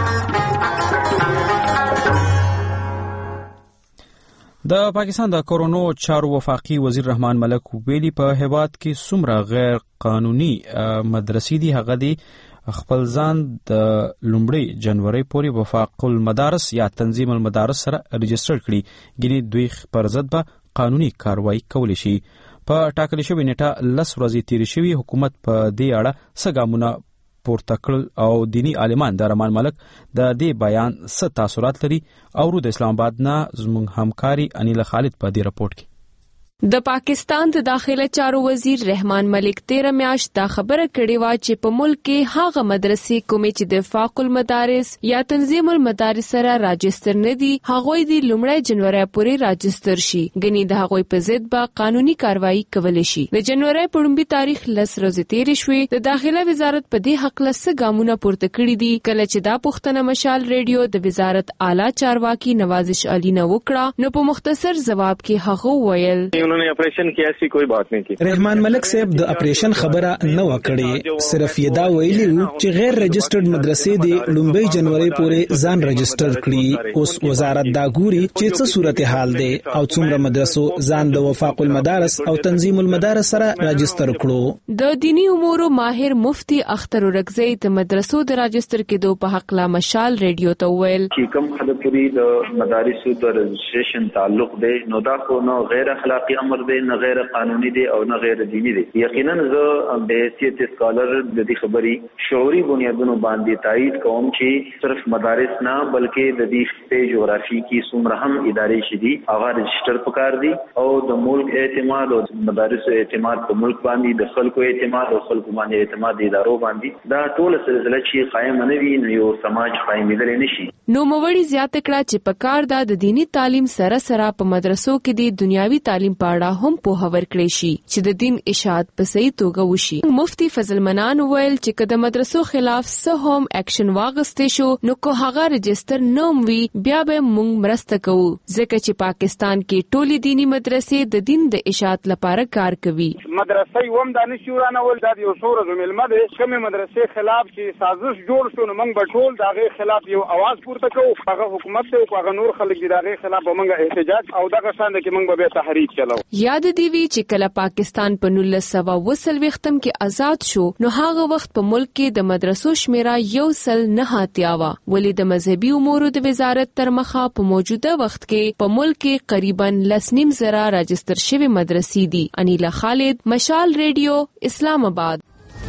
د پاکستان د کورونو چارو وفاقي وزیر رحمان ملک ویلي په هیواد کې څومره غیر قانوني مدرسې دي هغه دي خپل ځان د لومړۍ جنوري پورې وفاق المدارس یا تنظیم المدارس سره ريجستره کړي ګینه دوی پر ضد به قانوني کاروایی کولی شي. په ټاکلې شوې نیټه لس ورځې تیرې شوې حکومت په دې اړه څه ګامونه پورته کړل او دینی عالمان د رحمان ملک د دې بیان څه تاثیرات لري او د اسلام آباد نه زموږ همکاري انیل خالد په دې راپورټ کې. د پاکستان د داخله چارو وزیر رحمان ملک تیر میاشت دا خبره کړې و چې په ملک کې هغه مدرسې کومې چې د وفاق المدارس یا تنظیم المدارس سره راجستر نه دي هغوی د لومړۍ جنوري پورې راجستر شي ګنې د هغوی په ضد به قانوني کاروایی کول شي. د جنوري په لومړي تاریخ لس ورځې تیرې شوې. د داخله وزارت په دې حق لسه ګامونه پورته کړي دي. کله چې دا پوښتنه مشال ریډیو د وزارت اعلی چارواکي نوازش علي نه وکړه نو په مختصر جواب کې هغه وویل उन्होंने ऑपरेशन की ऐसी कोई बात नहीं की. रहमान मलिक साहब د اپریشن خبره نه وکړي صرف یې دا ویلي چې غیر رجسټرډ مدرسې د لومړۍ جنوري پورې ځان رجسټر کړي. اوس وزارت دا ګوري چې څه صورتحال دی او څومره مدرسو ځان د وفاق المدارس او تنظیم المدارس سره رجسټر کړو. د دینی امور ماهر مفتی اختر ورکزی د مدرسو د رجسټر کېدو په حق لا مشال ریډیو ته ویل چې کوم خلک پوری د مدارسو د رجسټریشن تعلق دی نو دا خو نو غیر اخلاقی امر دی نه غیر قانوني دی او نه غیر دینی دی. یقینا زه به حیثیت سکالر د دې خبرې شعوري بنیادونو باندې تایید کوم چې صرف مدارس نه بلکې د دې په جغرافي کې څومره هم ادارې شدي هغه رجسټر پکار دي او د ملک اعتماد او مدارس اعتماد په ملک باندې د خلکو اعتماد او خلکو باندې اعتماد د ادارو باندې دا ټول سلسله چې قائم نه وي نو یو سماج قائمېدل نشي. نو موړي زیات کړه چې پکار دا د دینی تعلیم سره سره په مدرسو کې د دنیاوي تعلیم پاړه هم په هور کړی شي چې د دین اشاعت په صحیح توګه وشي. مفتی فضل منان ویل چې کله مدرسو خلاف سه هم اکشن واغستې شو نو کو هغه رجستر نوم وی بیا به موږ مرسته کوو ځکه چې پاکستان کې ټولي دینی مدرسې د دین د اشاعت لپاره کار کوي. مدرسې ووم د نشورانه ول د یو شور زملمه د کومې مدرسې خلاف چې سازش جوړ شو نو موږ به ټول دغه خلاف یو आवाज پورته کوو. هغه حکومت او هغه نور خلک دغه خلاف موږ احتجاج او دغه شان کې موږ به تحریک چلاو. یاد دی وی چې کله پاکستان په نولس سوه اوه څلوېښتم کې آزاد شو نو هغه وخت په ملک کې د مدرسو شمیره یو سل نه اتیا و ولې د مذهبي امورو د وزارت تر مخه په موجوده وخت کې په ملک کې تقریبا لس نیم زره راجستر شوی مدرسې دي. انیلا خالد مشال ریډیو اسلام آباد.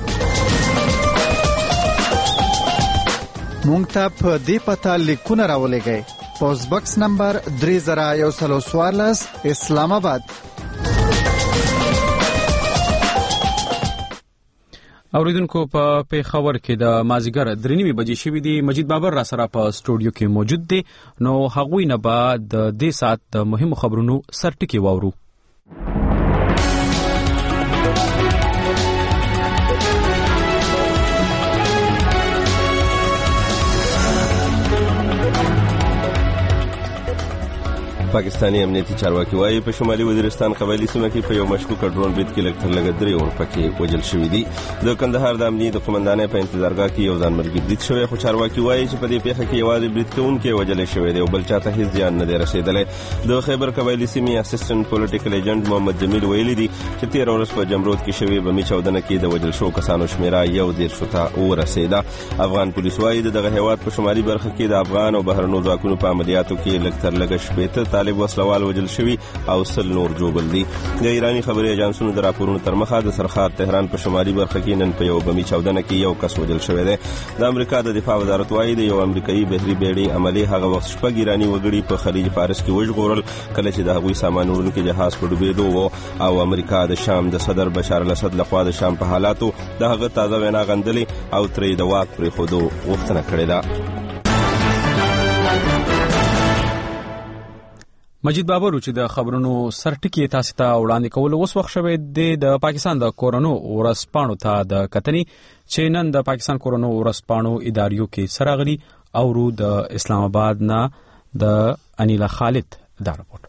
مونږ ته په دې پته لیکونه راولېږئ. پوسټ باکس نمبر درې زره یو سل څوارلس اسلام آباد. اوریدونکو په پیښور کې د مازیګر درې نیمې بجې شوې دي. مجید بابر را سره په سټوډیو کې موجود دی. نو هغوی نه بعد د دې سات د مهمو خبرونو سرټکی واورو. پاکستانی امنیتي چارواکي وايي په شمالي وزیرستان قبایلی سیمه کې په یو مشکوک ډرون برید کې لږ تر لږه درې اور پکې وژل شوي دي. د کندهار د امنیتي قومندانۍ په انتظارګاه کې یو ځانمرګي برید شوی، خو چارواکي وايي چې په دې پیښه کې یوازې برید کوونکی وژل شوی دی او بل چاته هیڅ زیان نه دی رسېدلی. د خیبر قبایلی سیمې اسسټنټ پولیټیکل ایجنټ محمد جمیل ویلي دي چې تېره ورځ په جمرود کې شوې بمي چاودنه کې د وژل شوو کسانو شمېره یو دېرشو ته ورسېده. افغان پولیس وايي د دغه هېواد په شمالي برخه کې د افغان او بهرنیو ځواکونو په عملیاتو کې لږ تر لږه شپېته طالب وسلوال وژل شوي او سل نور جوړل دي. د ایرانی خبري اژانسونو د راپورونو تر مخه د سرخار تهران په شمالي برخه کې نن په یو بمي چاودنه کې یو کس وژل شوی دی. د امریکا د دفاع وزارت وايي د یو امریکایي بحري بیړۍ عملي هغه وخت شپږ ایرانی وګړي په خلیج فارس کې وژغورل کله چې د هغوی سامان وړونکي جهاز په ډوبېدو و او امریکا د شام د صدر بشار الاسد لخوا د شام په حالاتو د هغه تازه وینا غندلې او ترې د واک پرېښودو غوښتنه کړې ده. مجید بابر چې د خبرونو سرټکی تاسو ته وړاندې کول اوس وخت شوی دی د پاکستان د کورونو ورسپانو ته د کتنې چې نن د پاکستان کورونو ورسپانو اداریو کې سراغلي او د اسلام آباد نه د انیلا خالد دا رپورت.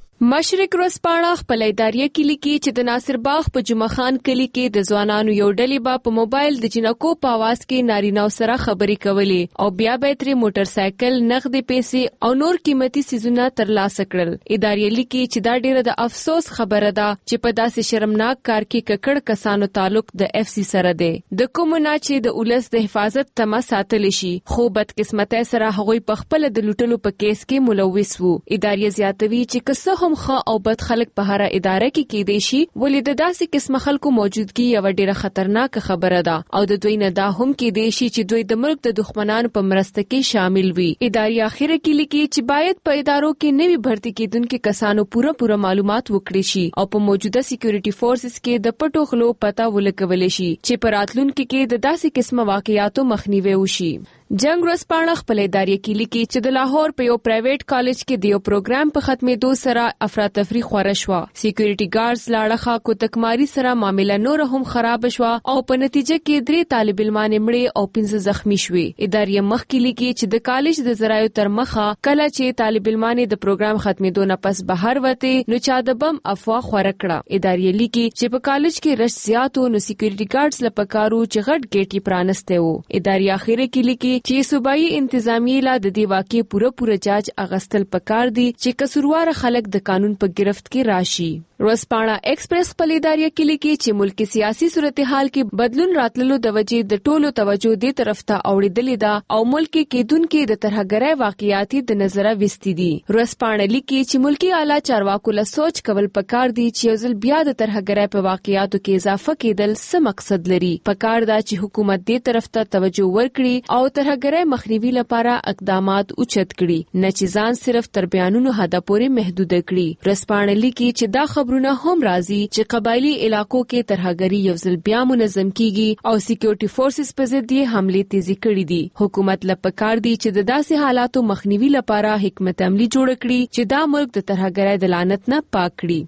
مشرق ورځپاڼه خپل اداریه کې لیکي چې د ناصر باغ په جمعه خان کلی کې د ځوانانو یو ډلې با په موبایل د جنکو په आवाज کې نارینه سره خبرې کولې او بیا به تر موټر سایکل نغدي پیسې او نور قیمتي سيزونه ترلاسه کړل. اداریه لیکي چې دا ډیره د افسوس خبره ده چې په داسې شرمناک کار کې ککړ کسانو تعلق د اف سی سره دی. د کومنا چې د اولس د حفاظت تمه ساتل شي خو بدقسمتۍ سره هغوی په خپل د لوټلو په کیس کې ملوث وو. اداریه زیاتوي چې کسه خو او بد خلک په هر اداره کې کېدې شي ولې د داسې قسم خلکو موجودګي یو ډیره خطرناک خبره ده او د دوی نه دا هم کېدې شي چې دوی د ملک د دښمنانو په مرسته کې شامل وي. اداري اخیره کې لیکي چې باید په ادارو کې نوي بھرتي کېدونکو کسانو پوره پوره معلومات وکړي شي او په موجوده سکیورټي فورسز کې د پټو خلو پتا ولګول شي چې په راتلونکو کې د داسې قسم واقعیاتو مخنیوي وشي. جنگ ورځپاڼه خپل اداري کې لیکي چې د لاهور په یو پرایویټ کالج کې د یو پروګرام په ختمېدو سره افراتفری خوره شوه. سکیورټي ګارډز لاړه کو تکماری سره معاملې نور هم خراب شوه او په نتیجه کې درې طالب علمان مړي او پنځه زخمی شوي. اداري مخ کې لیکي چې د کالج د زراعو تر مخه کله چې طالب علمان د پروګرام ختمېدو نه پس بهر وته نو چا د بم افوا خوره کړه. اداري لیکي چې په کالج کې رش زیاتو نو سکیورټي ګارډز لپاره چې غټ ګیټي پرانسته وو. اداري اخیره کې لیکي چې صوبایي انتظامیه لا د دې واقعې پوره پوره جاج اغستل پکار دي چې قصوروار خلک د قانون په گرفت کې راشي. ورځپاڼه ایکسپریس خپل اداري کې لیکي چې ملکی سیاسي صورتحال کې بدلون راتللو د وجې د ټولو توجه دې طرف ته اوړېدلې ده او ملکی کېدونکو د ترهګرۍ واقعیاتي د نظره وستې دي. ورځپاڼه لیکي چې ملکی اعلی چارواکو له سوچ کول پکار دي چې یو ځل بیا د ترهګرۍ په واقعیاتو کې اضافه کېدل څه مقصد لري. پکار ده چې حکومت دې طرف ته توجه ورکړي او ترهګرۍ مخنیوي لپاره اقدامات اوچت کړي نه چې ځان صرف تر بیانونو حد پورې محدود کړي. ورځپاڼه لیکي چې دا خبرونه هم راځي چې قبایلی علاقو کې ترهګری یو ځل بیا منظم کیږي او سکیورټي فورسز په ضد یې حمله تیزی کړې دي. حکومت لپاره دی چې د داسې حالاتو مخنیوي لپاره حکمت عملی جوړ کړي چې دا ملک د ترهګرۍ د لعنت نه پاک کړي.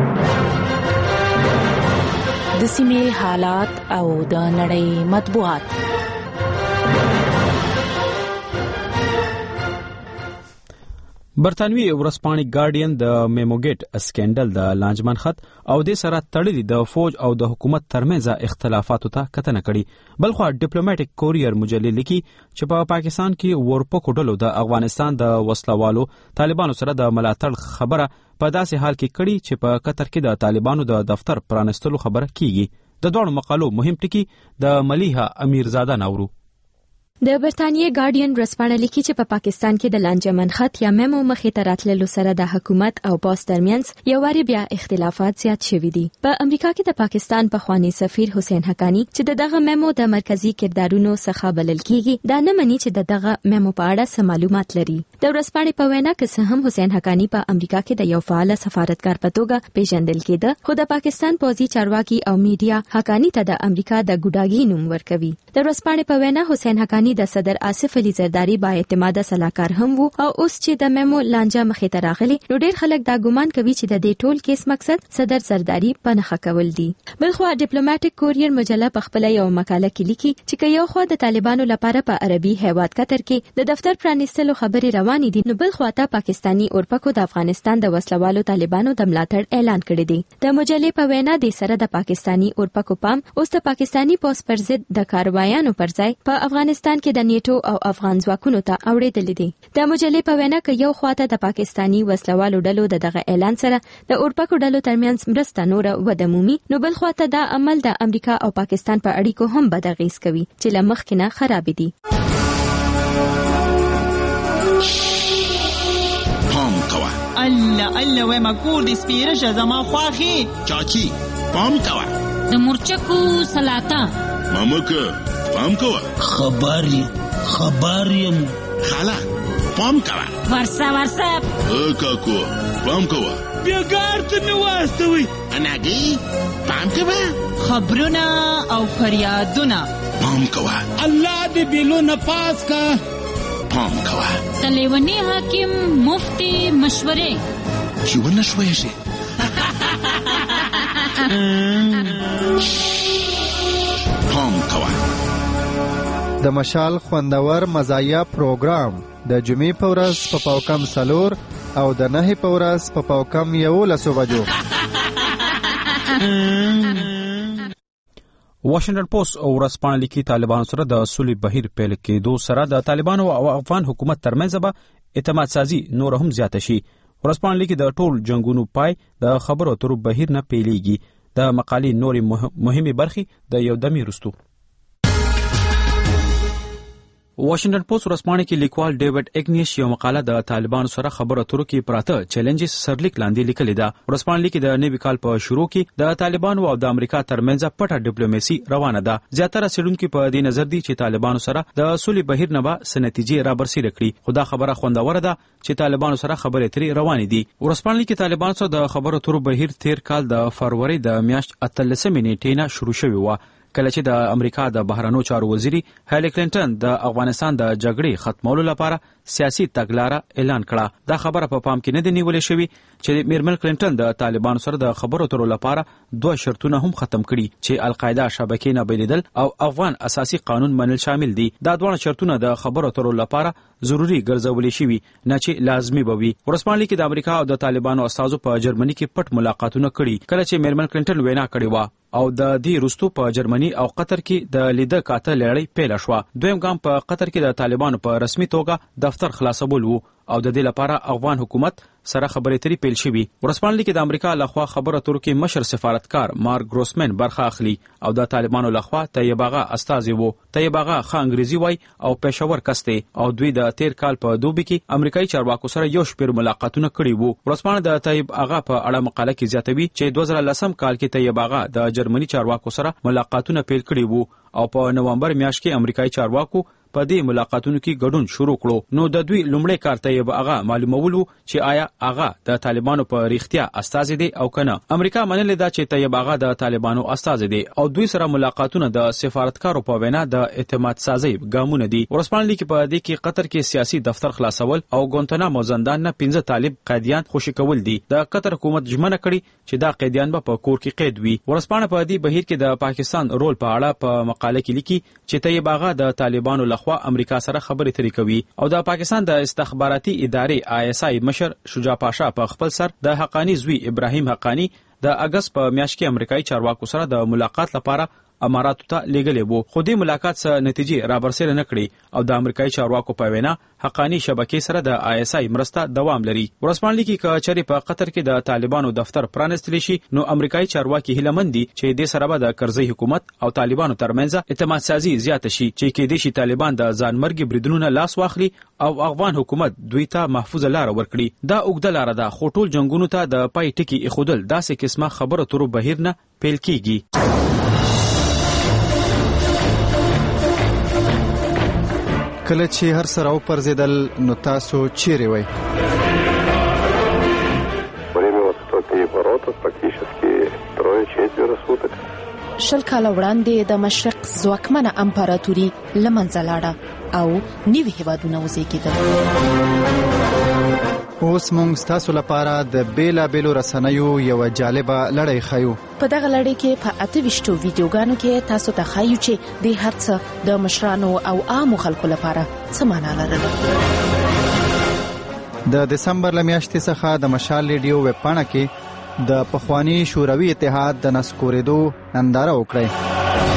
د سیمې حالات او د نړۍ مطبوعات. برتانوي ورځپاڼې ګارډین د میموګیټ سکینډل د لانجمن خط او د سره تړلې د فوج او د حکومت ترمنځ اختلافاتو ته کتنه کړي. بلخو ډیپلوماټیک کوریر مجلې لیکي چې په پاکستان کې ورپکو ډلو د افغانستان د وسلوالو طالبانو سره د ملاتړ خبره په داسې حال کې کړي چې په قطر کې د طالبانو د دفتر پرانستلو خبره کیږي. د دوه مقالو مهم ټکی د ملیحه امیرزاده نورو. د برتانیې ګارډین ورځپاڼه لیکي چې په پاکستان کې د لانجمن خط یا میمو مخې ته راتللو سره د حکومت او باس ترمنځ یو واری بیا اختلافات زیات شوي دي. په امریکا کې د پاکستان پخوانی سفیر حسین حقانی چې دغه میمو د مرکزی کردارونو څخه بلل کیږي دا نه مني چې دغه میمو په اړه څه معلومات لري. د ورځپاڼې په وینا کې هم حسین حقانی په امریکا کې د یو فعال سفارتکار په توګه پیژندل کېده، خو د پاکستان پوځي چارواکي او میډیا حقانی ته د امریکا د ګوډاګي نوم ورکوي. د ورځپاڼې په وینا حسین حقانی د صدر آصف علي زرداری با اعتماده سلاکار هم وو او اوس چې د میمو لانجه مخې ته راغلي نو ډېر خلک دا ګومان کوي چې د دې ټول کیس مقصد صدر زرداری په نښه کول دي. بلخوا ډیپلوماټیک کوریر مجله په خپل یو مقاله کې لیکي چې که یو خوا د طالبانو لپاره په عربي هیواد قطر کې د دفتر پرانیستلو خبرې روانې دي نو بلخوا ته پاکستانی اورپکو د افغانستان د وسلوالو طالبانو د ملاتړ اعلان کړی دی. د مجلې په وینا د سره د پاکستانی اورپکو پام اوس د پاکستانی پوس پر ضد د کاروایانو پر ځای په افغانستان کې د نیټو او افغان ځواکونو ته اوریدل دي. د مجلې په وینا کې یو خواته د پاکستانی وسلوالو ډلو د دغه اعلان سره د اورپکو ډلو ترمنځ مرسته نور وده مومي نو بل خواته دا عمل د امریکا او پاکستان په اړیکو هم بد اغیز کوي چې له مخکې نه خراب دي. پام کوه الله الله و ما کور دې سپیره شه زما خواخي چاچی پام کوه د مرچکو سلاطه مامکه پام کوه خبري خبريم خاله پام کوه ورسا ورسا ا کاکو پام کوه بیګار ته نو واستوي اناګي پام کوه خبرونه او فریادونه پام کوه الله دې بیلونه پاس کا پام کوه تلیونی حاکم مفتی مشورې چې ونه شوي شي پام کوه د مشال خوندور مزایا پروګرام د جمعې په ورځ په پاوکم سلور او د نهي په ورځ په پاوکم یولسو بجو. واشنگټن پوسټ او ورځپاڼه لیکي طالبانو سره د صلح بهیر پیل کېدو سره د طالبانو او افغان حکومت ترمنځ به اعتماد سازي نور هم زیاته شي. ورځپاڼه لیکي د ټول جنگونو پای د خبرو اترو بهیر نه پیلېږي. د مقالې نورې مهمه برخې د یو دمې وروسته. واشنگټن پوسټ ورځپاڼه کې لیکوال ډیوډ اګنیش یو مقاله د طالبانو سره خبرو اترو کې پراته چیلنجز سرلیک لاندې لیکلې ده. ورځپاڼه لیکي د نوي کال په شروع کې د طالبانو او د امریکا ترمنځ پټه ډیپلوماسي روانه ده. زیاتره څېړونکي په دې نظر دي چې طالبانو سره د صلح بهیر نه به څه نتیجې رابرسېره کړي، خو دا خبره خوندوره ده چې طالبانو سره خبرې اترې روانې دي. ورځپاڼه لیکي طالبانو سره د خبرو اترو بهیر تیر کال د فروری د میاشت اتلسمې نیټې نه شروع شوی و کله چې د امریکا د بهرنیو چارو وزیري هیلری کلینټن د افغانستان د جګړې ختمولو لپاره سیاسي تګلاره اعلان کړه. دا خبره په پام کې نه دی نیولې شوې چې میرمن کلینټن د طالبانو سره د خبرو اترو لپاره دوه شرطونه هم ختم کړي چې القاعده شبکې نه بېلېدل او افغان اساسي قانون منل شامل دي. دا دوه شرطونه د خبرو اترو لپاره ضروري ګرځولې شوي نه چې لازمي به وي. ورځپاڼه کې د امریکا او د طالبانو استازو په جرمني کې پټ ملاقاتونه کړي کله چې میرمن کلینټن وینا کړې و او د دې وروسته په جرمني او قطر کې د لیده کاته لړۍ پیل شوه. دویم ګام په قطر کې د طالبانو په رسمي توګه دفتر خلاصول وو او د دې لپاره افغان حکومت سره خبرې اترې پیل شوې. ورځپاڼه لیکي د امریکا لخوا خبرو اترو کې مشر سفارتکار مارک ګروسمن برخه اخلي او د طالبانو لخوا طیب آغا استازی وو. طیب آغا ښه انګریزي وای او پېښور کس دی او دوی د تیر کال په دوبي کې امریکایي چارواکو سره یو شمېر ملاقاتونه کړي وو. ورځپاڼه د طیب آغا په اړه مقاله کې زیاتوي چې دوه زره لسم کال کې طیب آغا د جرمني چارواکو سره ملاقاتونه پیل کړي وو او په نومبر میاشت کې امریکایي چارواکو په دې ملاقاتونو کې ګډون شروع کړو. نو د دوی لومړی کار طیب آغا معلومولو چې آیا آغا د طالبانو په ریښتیا استازی دی او کنه. امریکا منلې ده چې طیب آغا د طالبانو استازی دی او دوی سره ملاقاتونه د سفارتکارو په وینا د اعتماد سازي ګامونه دي. ورځپاڼه لیکي په دې کې قطر کې سیاسي دفتر خلاصول او ګونتنامو زندان نه پنځه طالب قیدیان خوشي کول دي. د قطر حکومت ژمنه کړې چې دا قیدیان به په کور کې قید وي. ورځپاڼه په دې بهیر کې د پاکستان رول په اړه په مقاله کې لیکي چې طیب آغا د طالبانو لخوا امریکا سره خبرې اترې کوي او د پاکستان د استخباراتي ادارې آی اس آی مشر شجاع پاشا په خپل سر د حقانی زوی ابراهیم حقانی د اگست په میاشت کې امریکایي چارواکو سره د ملاقات لپاره اماراتو ته لیږلې وو، خو د ملاقات څخه نتیجې رابرسېره نه کړې او د امریکایي چارواکو په وینا حقانی شبکې سره د آی اس آی مرسته دوام لري. ورسپانلی کې کچري په قطر کې د طالبانو دفتر پرانستل شي نو امریکایي چارواکي هیله مند دي چې د سره به د کرزي حکومت او طالبانو ترمنځ اعتماد سازي زیات شي چې کې د شي طالبان د ځانمرګي بریدونو لاس واخلي او افغان حکومت دوی ته محفوظ لار ورکړي. دا اوږده لار ده خو ټول جنگونو ته د پای ټکی ایښودل داسې قسمه خبره تر بهیر نه پیل کیږي. کله چې هر سره او پرزیدل نو تاسو چیرې وای؟ شل کاله وړاندې د مشرق ځواکمنه امپراتوري له منځه لاړه او نوي هیوادونه وزېږېدل. اوس موږ ستاسو لپاره د بیلابیلو رسنیو یوه جالبه لړۍ ښیو. په دغه لړۍ کې په اته ویشتو ویډیوګانو کې تاسو ته ښیو چې د هر څه د مشرانو او عامو خلکو لپاره څه معنا لرله. د دسمبر له میاشتې څخه د مشال ریډیو ویب پاڼه کې د پخوانی شوروي اتحاد د نسکورېدو ننداره وکړئ.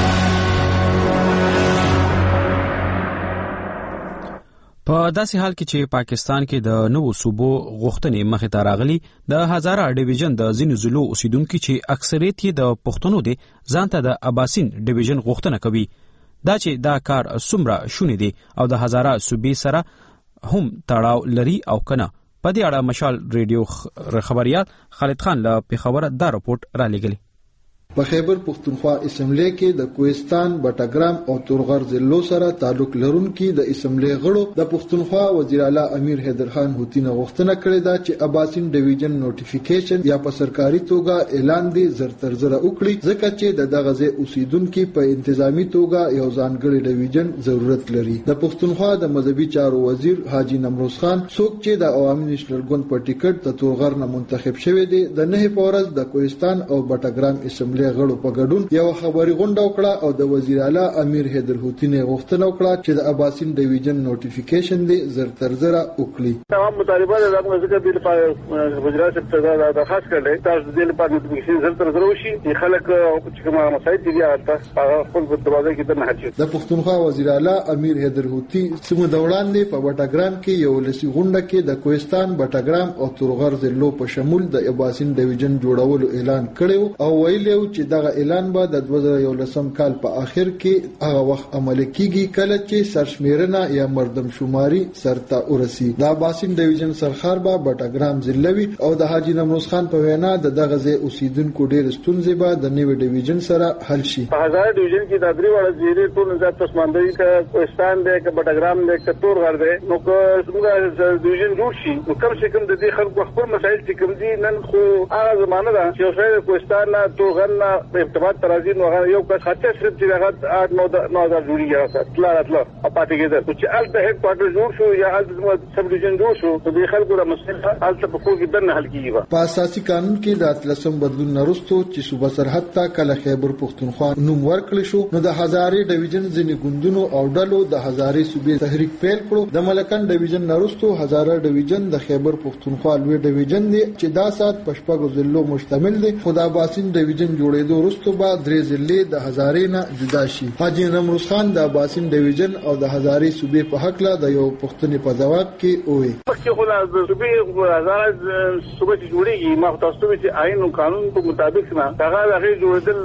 په داسې حال کې چې پاکستان کې د نوو صوبو غوښتنې مخې ته راغلي، د هزاره ډیویژن د ځینو ضلعو اوسیدونکو چې اکثریت یې د پښتنو دي ځان ته د اباسین ډیویژن غوښتنه کوي. دا چې دا کار څومره شونی دی او د هزاره صوبې سره هم تړاو لري او کنه، په دې اړه مشال ریډیو خبريال خالد خان له پیښور دا رپورټ را لېږلی. په خیبر پختونخوا اسمبلی کې د کوهستان، بټګرام او تورغر ضلعو سره تعلق لرونکي د اسمبلی غړو د پختونخوا وزیر اعلی امیر حیدر خان هوتي نه غوښتنه کړې ده چې اباسین ډیویژن نوټیفیکیشن یا په سرکاري توګه اعلان دي زر تر زره وکړي، ځکه چې د دغه ځای اوسیدونکي په انتظامی توګه یو ځانګړي ډیویژن ضرورت لري. د پختونخوا د مذهبي چارو وزیر حاجی نمروز خان څوک چې د عوامي نېشنل ګوند په ټیکټ د تورغر نه منتخب شوی دی، د نه په ورځ د کوهستان او بټګرام اسمبلی غړو په ګډون یو خبري غونډه وکړه او د وزیر اعلی امیر حیدر هوتي نه غوښتنه وکړه چې د اباسین ډیویژن نوټیفیکیشن دی زر تر زره وکړي. تمام مطالبات د موږ څخه د لپاره وزارت څخه درخواست کړل تاسو د لپاره نوټیفیکیشن زر تر زره وشي چې خلک چې کومه مسایل دي تاسو هغه خپل په دروازه کې د نه حل. د پښتونخوا وزیر اعلی امیر حیدر هوتي سمو دوران دی په بټګرام کې یو لسی غونډه کې د کوهستان، بټګرام او تورغر ضلعو په شمول د اباسین ډیویژن جوړولو اعلان کړو او ویلو چې دغه اعلان به د دوه زره یولسم کال په اخر کې هغه وخت عملي کیږي کله چې سرشمیرنه یا مردم شماري سرته ورسي. د اباسین ډیویژن سرخار به بټګرام ضلعوي او د حاجی نمروز خان په وینا د دغه ځای اوسیدونکو ډېر ستونزې به د نوي ډیویژن سره حل شي. په هزاره ډیویژن کې د درې وړ ځای ټول نظر پسماندوي ک کوهستان دی ک بټګرام دی ک تورغر دی، نو که څنګه ډیویژن جوړ شي نو کم څه کم د دې خلکو خپل مسایل چې کوم دي نن خو هغه زمانه ده چې اوسه کوهستان نه تورغر نه په ارتباط ترازی نو هغه یو کس خاطر صرف چې هغه آठ نو نو هزار جوړیږي راځه تل راتله او پاتې کېده چې الته هیڅ کوارټر جوړ شو یا الته سب ډیویژن جوړ شو نو د خلکو د مسله الته په کوګ دنه حل کیږي. په اساسي قانون کې د اتلسم بدلون نرستو چې صوبه سرحد ته کله خیبر پختونخوا نوم ورکړل شو نو د هزارې ډیویژن ځینې ګوندونو او ډلو د هزارې صوبې تحریک پیل کړو. د ملکن ډیویژن نرستو هزاره ډیویژن د خیبر پختونخوا لوی ډیویژن دی چې دا سات پشپغو ضلعو مشتمل دی. خو د اباسین ډیویژن جوړېدو وروسته به درې ضلع د هزارې نه جدا شي. حاجی نمروز خان د اباسین ډیویژن او د هزارې صوبې په حق لا د یو پښتني په جواب کې وویل چې خو د صوبې هزاره صوبې جوړیږي ما تاسو چې آئین او قانون په مطابق نه هغه هغه جوړېدل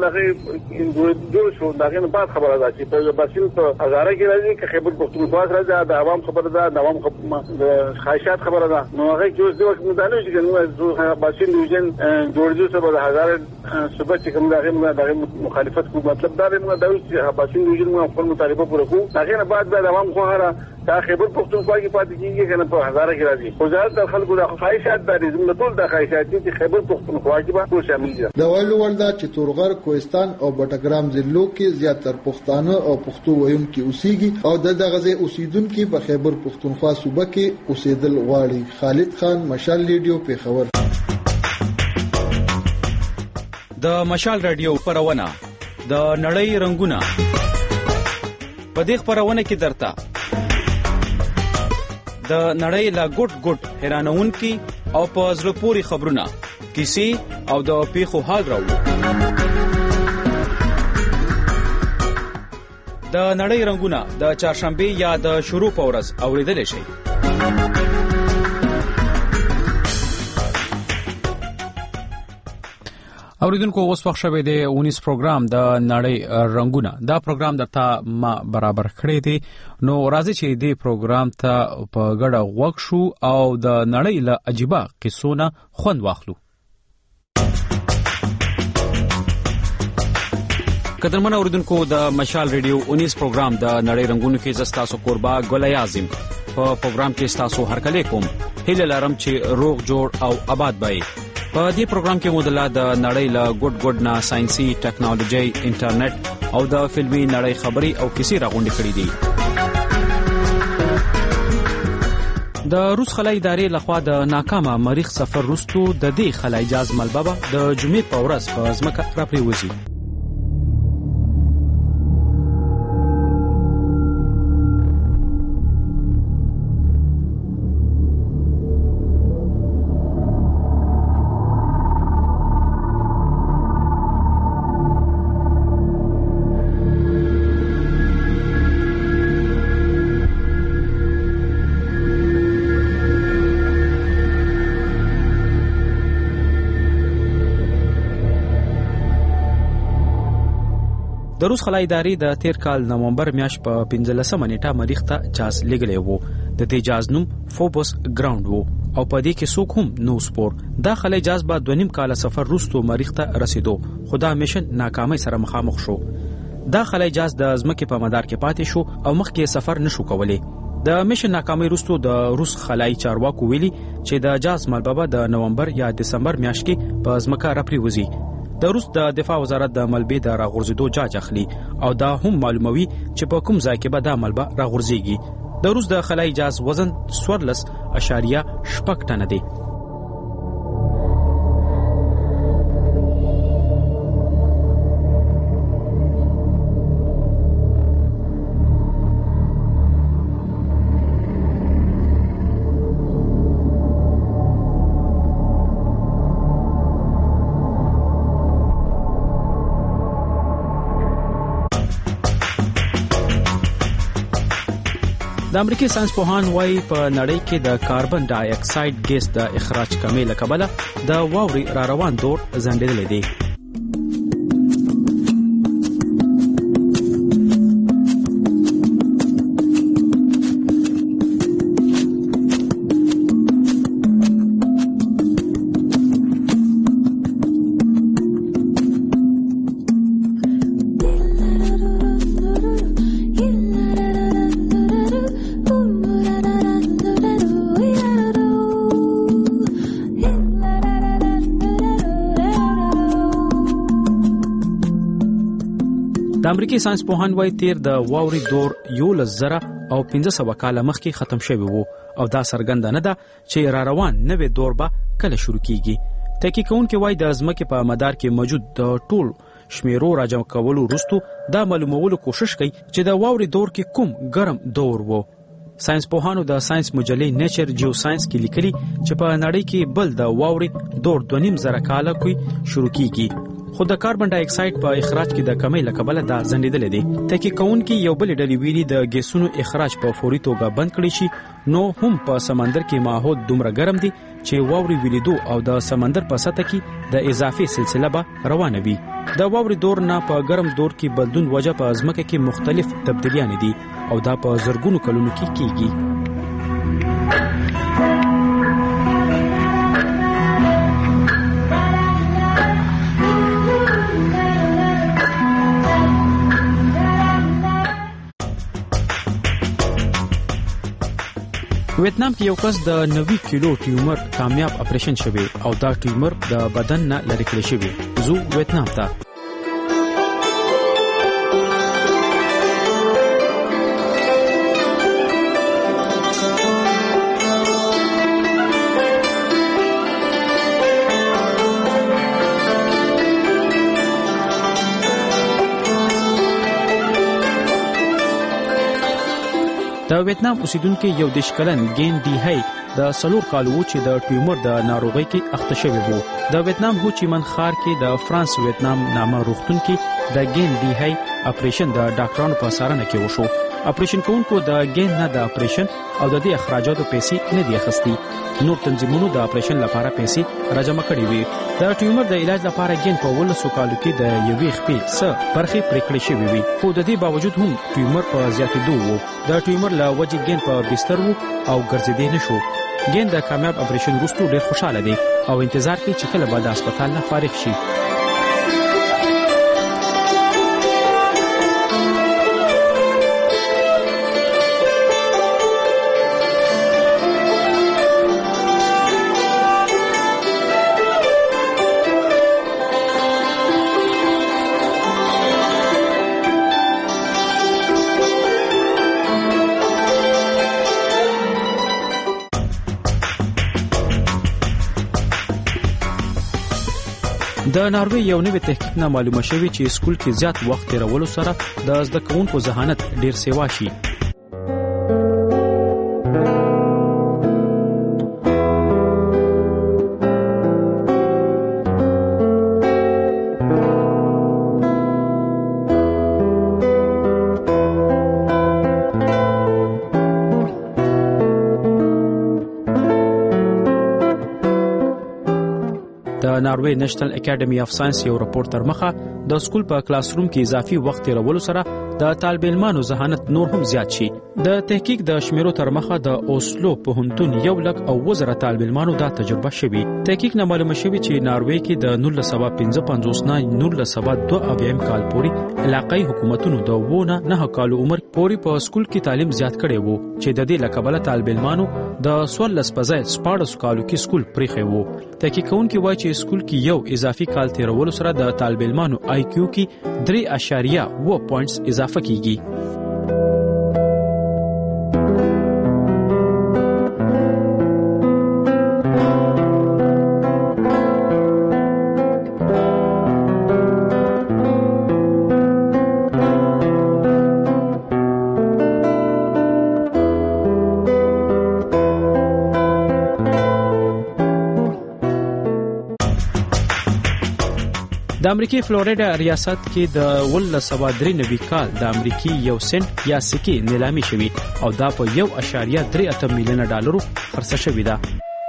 هغه جوړ شو دا غن بعد خبره ده چې په اباسین په هزاره کې راځي چې خیبر پختونخوا راځي د عوام خبره ده د عوام خواهشات خبره ده نو هغه چې اوس د وخت مدانه شي چې اباسین ډیویژن جوړېدو سره د هزاره صوبې چې کوم دغه دغه مخالفت کو مطلب دا دی موږ د اباسین ډیویژن موږ خپل مطالبه پوره کوو. هغه نه بعد د عوام خو هغه دا خیبر پختونخوا کې پاتې کیږي کنه په هزاره کې راځي. وزارت د خلکو د خواهشات د رزم ټول د خواهشات چې خیبر پختونخوا کې به ټول شامل دي. د ویلو ولدا چې تورغر، کوهستان او بټګرام ضلعو کې زیاتره پښتانه او پښتو ویونکي اوسېږي او د دغه ځای اوسیدونکو په خیبر پختونخوا صوبه کې اوسېدل غواړي. خالد خان، مشال ریډیو، پیښور. د مشال رادیو خبرونه د نړۍ رنگونه په دې خبرونه کې درته د نړۍ لا ګډ ګډ حیرانونکي او په زړه پورې خبرونه کیسې او د پیښو حال راوړو. د نړۍ رنگونه د چهارشنبه یا د شروع په ورځ اوریدل شي. اوریدونکو اوس وخت شوه د اونیس پروګرام د نړۍ رنگونه. دا پروګرام درته ما برابر کړی دی، نو راځي چې دې پروګرام ته په ګډه غوږ شو او د نړۍ له عجیبه قصو نه خوند واخلو. قدرمن اوریدونکو د مشال ریډیو اونیس پروګرام د نړۍ رنگونو کې زستاسو قربا ګل اعظم په پروګرام کې تاسو هرکلی کوم. هیله لرم چې روغ جوړ او آباد وئ. په دې پروګرام کې مودله د نړۍ له ګډ ګډ نه ساينسي ټیکنالوژي، انټرنیټ او د فلمي نړۍ خبري او کیسې راغونډې کړې دي. د روس خلای ادارې لخوا د ناکامه مریخ سفر وروسته د دې خلای جهاز ملببه د جمعې په ورځ په ځمکه راپریوځي. د روس خلای ادارې د تیر کال نومبر میاشت په پنځلسمه نیټه مریخ ته جهاز لېږلی وو. د دې جهاز نوم فوبوس ګراوند وو او په دې کې څوک هم نو سپور. دا خلای جهاز به دوه نیم کال سفر وروسته مریخ ته رسیدو، خو دا میشن ناکامۍ سره مخامخ شو. دا خلای جهاز د ځمکې په مدار کې پاتې شو او مخکې سفر نشو کولی. د میشن ناکامۍ وروسته د روس خلای چارواکو ویلي چې د جهاز ملببه د نومبر یا دسمبر میاشت کې په ځمکه راپریوځي. د روس د دفاع وزارت د ملبې د راغورځېدو جاج اخلي او دا هم معلوموي چې په کوم ځای کې به دا ملبه راغورځيږي. د روس د خلای جهاز وزن څوارلس اعشاریه شپږ ټنه دی. د امریکای ساينس پوهان وايي په نړۍ کې د کاربن ډای اکساید ګیس د اخراج کمې له کبله د واوري را روان دور ځنډېدلی دی. د امریکای ساينس پوهان وايي تیر د واوري دور یو لزره او پنځه سوه کاله مخکې ختم شوی وو او دا څرګنده نه ده چې را روان نوې دور به کله شروع کیږي. تحقیقونکي وايي د ځمکې په مدار کې موجود د ټول شمیرو راجمع کولو وروسته دا معلومولو کوشش کوي چې د واوري دور کې کوم ګرم دور وو. ساينس پوهانو د ساينس مجلې نیچر جیو ساينس کې لیکلي چې په نړۍ کې بل د واوري دور دوه نیم زره کاله کوي شروع کیږي، خو د کاربن ډای اکساید په اخراج کې د کمی له کبله دا ځنډېدل دي. تحقیقونکي یو بل ډلې ویلي د ګیسونو اخراج په فوري توګه بند کړي شي، نو هم په سمندر کې ماحول دومره ګرم دي چې واوري ویلیدو او د سمندر په سطح کې د اضافي سلسله به روانه وي. د واوري دور نه په ګرم دور کې بدلون وجه په ځمکه کې مختلف تبدیلیان دي او دا په زرګونو کلونو کې کیږي. ویتنام کې یو کس د نوي کیلو ټیومر کامیاب اپریشن شوی او دا ټیومر د بدن نه لرې کړی شوی. زو ویتنام ته د ویتنام اوسیدونکو یو دیش کلن ګین دی هی د سلور کال و چې د ټیومر د ناروغۍ کې اخته شوی وو. د ویتنام هو چی من ښار کې د فرانس ویتنام نامه روغتون کې د ګین دی هاي اپریشن د ډاکټرانو په سارنه کې وشو. اپریشن کوونکو د ګین نه د اپریشن او د دې اخراجاتو پیسې نه دی اخستي. نور تنظیمونو د اپریشن لپاره پیسې راجمع کړې وي. د ټیومر د علاج لپاره ګین په ولسو کالو کې د یوې خپې څه برخې پرې کړې شوې وي، خو د دې باوجود هم ټیومر په زیاتېدو وو. د ټیومر له وجې ګین په بستر وو او ګرځېدی نشو. ګین د کامیاب اپریشن وروسته ډېر خوشاله دی او انتظار کوي چې کله به د هسپتال نه فارغ شي. د ناروې یو نوی تحقیق نه معلومه شوی چې سکول کې زیات وخت تیرولو سره د زده کوونکو ذهانت ډیر سیوا شي. د ناروې نېشنل اکیډمي اف ساينس یو راپور تر مخه د سکول په کلاس روم کې اضافي وخت تیرولو سره د طالب علمانو ذهانت نور هم زیات شي. د تحقیق د شمیرو تر مخه د اوسلو پوهنتون یو لک او وزره طالب علمانو دا تجربه شوی. تحقیق نه معلومه شوی چې ناروې کې د نولس سوه پنځه پنځوس نه نولس سوه دوه اویا کال پورې علاقايي حکومتونو د وونه نه کال عمر پورې په سکول کې تعلیم زیات کړي وو چې د دې لکبله طالب علمانو د سوالس په ځای سپاړس کالو کې سکول پریخي وو. تحقیق کوونکي وایي چې سکول کې یو اضافي کال تیرولو سره د طالب علمانو آی کیو کې درې اشاریه و پوینټس اضافه کیږي. د امریکای فلوریډا ریاست کې د ولس سوه درې نوي کال د امریکای یو سنت یا سکه نیلامي شوی او دا په یو اشاریه درې اتم میلیون ډالرو خرڅ شوی ده.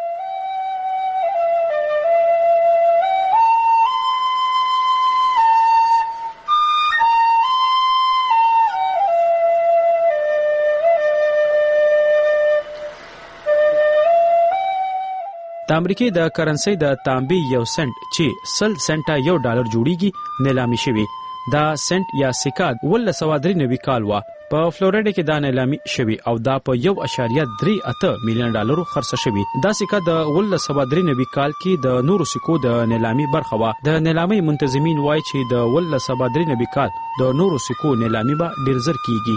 د امریکای د کرنسي د تانبي یو سنت چې سل سنټه یو ډالر جوړیږي نیلامي شوی. دا سنت یا سکه ولس سوه درې نوي کال وا په فلوریډا کې دا نیلامي شوی او دا په یو اشاریه درې اته میلیون ډالرو خرڅ شوی. دا سکه د ولس سوه درې نوي کال کې د نورو سکو د نیلامي برخه وا. د نیلامي منتظمین وایي چې د ولس سوه درې نوي کال د نورو سکو نیلامي به ډیر زر کیږي.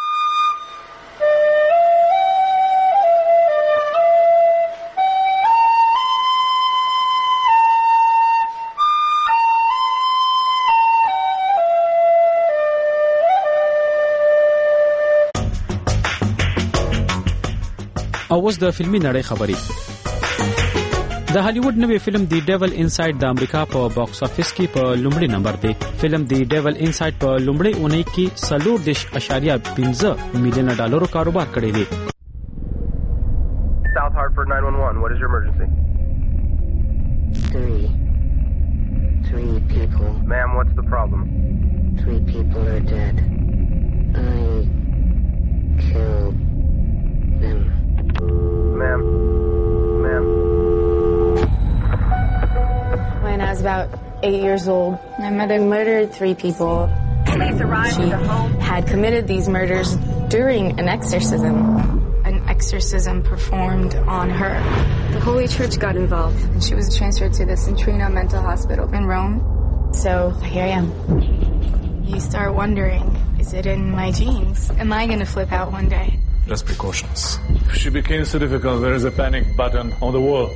او اوس د فلمي نړۍ خبري. د هالیوډ نوې فلم دی ډیول انساید د امریکا په باکس افیس کې په لومړي نمبر دی. فلم دی ډیول انساید په لومړي اونۍ کې څلور دېرش اشاریه پنځه میلیونه ډالرو کاروبار کړی دی. South Hartford nine one one, what is your emergency? Three. Three people. Ma'am, what's the problem? Three people are dead. I killed them. Ma'am. Ma'am. When I was about eight years old, my mother murdered three people. Police arrived she at the home. had committed these murders during an exorcism. An exorcism performed on her. The Holy Church got involved, and she was transferred to the Centrina Mental Hospital in Rome. So here I am. You start wondering, is it in my genes? Am I going to flip out one day? Just precautions. If she became so difficult, there is a panic button on the wall.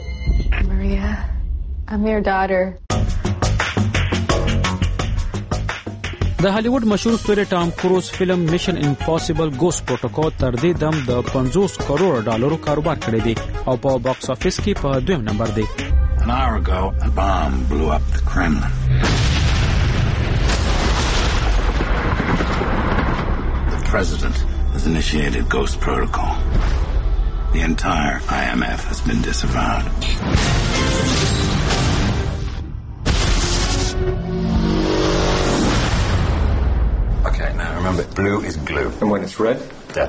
Maria, I'm your daughter. د هالیوډ مشهور ستوری ټام کروز فلم میشن امپاسیبل ګوست پروتوکول تر دې دم د پنځوس کروڑ ډالرو کاروبار کړی دی او په باکس افیس کې په دویم نمبر دی. An hour ago, a bomb blew up the Kremlin. The president has initiated Ghost Protocol. The entire I M F has been disavowed. Okay, now remember, blue is glue. And when it's red, dead.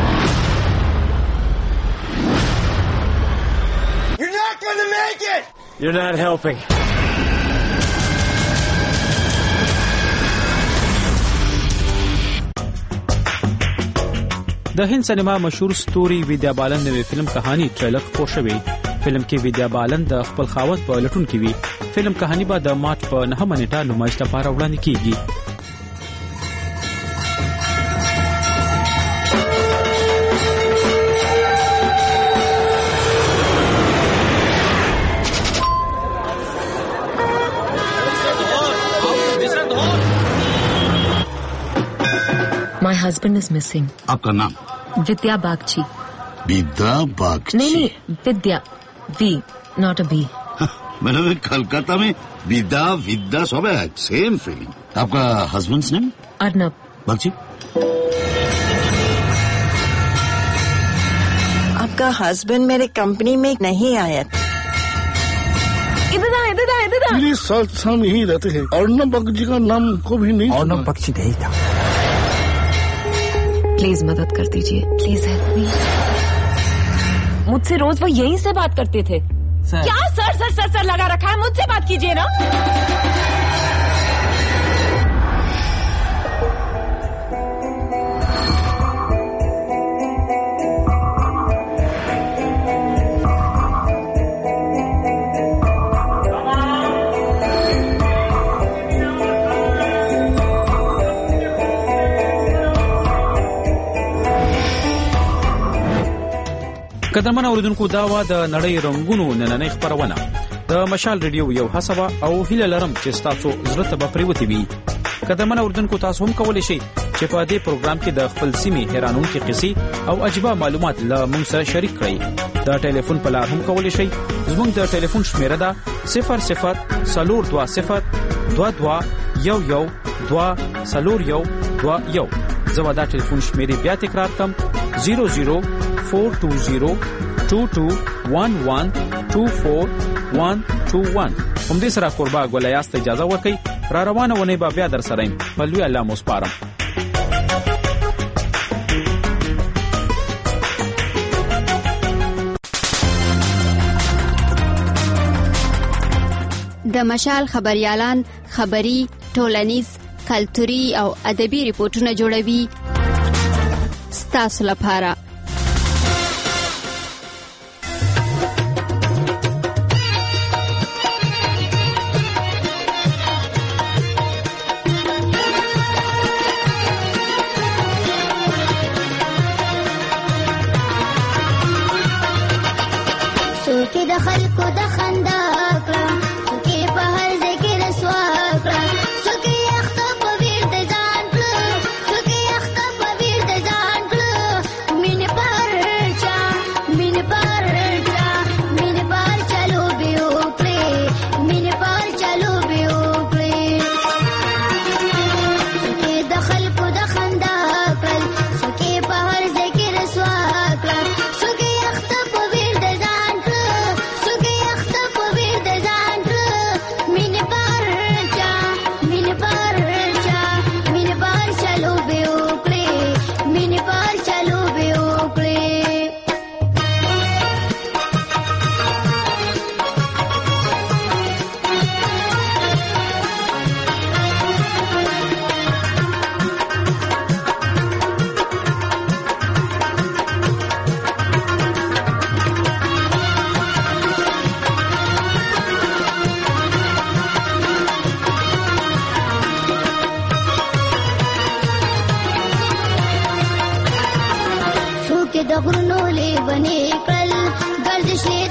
You're not gonna make it! You're not helping. د هند سینما مشهور ستوري ویدیا بالن نوې فلم کہانی ټریلر خپور شوی. فلم کې ویدیا بالن د خپل خاوت په لټون کې وی. فلم کہانی به د مارچ په نهمه نیټه نمایش لپاره وړاندې کیږي. My husband is missing. आपका नाम? Vidya Bagchi. विद्या बागची? नहीं नहीं, Vidya. V, not a B. मैंने कलकत्ता में विद्या विद्या सब है, same feeling. आपका husband's name? Arnab. Bagchi? आपका हस्बैंड मेरे कंपनी में नहीं आया. इधर आ, इधर आ, इधर आ. मेरे साथ साथ यही रहते हैं. अर्नब बागची का नाम को भी नहीं. अर्नब बागची नहीं था. प्लीज मदद कर दीजिए. Please help me. मुझसे रोज वो यहीं से बात करते थे. सर. क्या सर सर सर सर लगा रखा है? मुझसे बात कीजिए ना. قدرمن اوریدونکو دا وا د نړۍ رنگونو نننۍ خبرونه د مشال ریډیو یو حسابه او هیله لرم چې تاسو زړه ته به پریوتی وي. قدرمن اوریدونکو تاسو هم کولی شئ چې په دې پروګرام کې د خپل سیمې حیرانونکي قصې او عجیبه معلومات له موږ سره شریک کړئ. د ټلیفون په لار هم کولی شئ. زموږ د ټلیفون شمیره ده صفر صفر څلور دوه صفر دوه دوه یو یو دوه څلور یو دوه یو. زه به دا ټلیفون شمیرې بیا تکرار کړم zero zero four two zero two two one one two four one two one. هم دې سره قربا ګولیاست اجازه ورکړئ. را روانه ونې به بیا در سره یم. په لوی الله مو سپارم. د مشال خبريالان خبري ټولنیز کلتوري او ادبي ریپورتونه جوړوي ستاسو لپاره. څوک د خلکو د خندا کړه، څوک په هر ځای کې رسوا کړه، څوک یې اخته په ویر د ځان کړه، څوک یې اخته په ویر د ځان کړه. مینې پر چا مینې پر چا مینې پر چلو به وکړې، مینې پر چلو به وکړې. څوک د خلکو د خندا کړه، څوک په هر ځای کې رسوا کړه، څوک یې اخته په ویر د ځان کړه، څوک یې اخته په ویر د ځان کړه. مینې پر چا مینې پر چا مینې پر چلو به وکړې، مینې پر چلو به وکړې. څوک د غرونو لیونې کړل، ګردش یې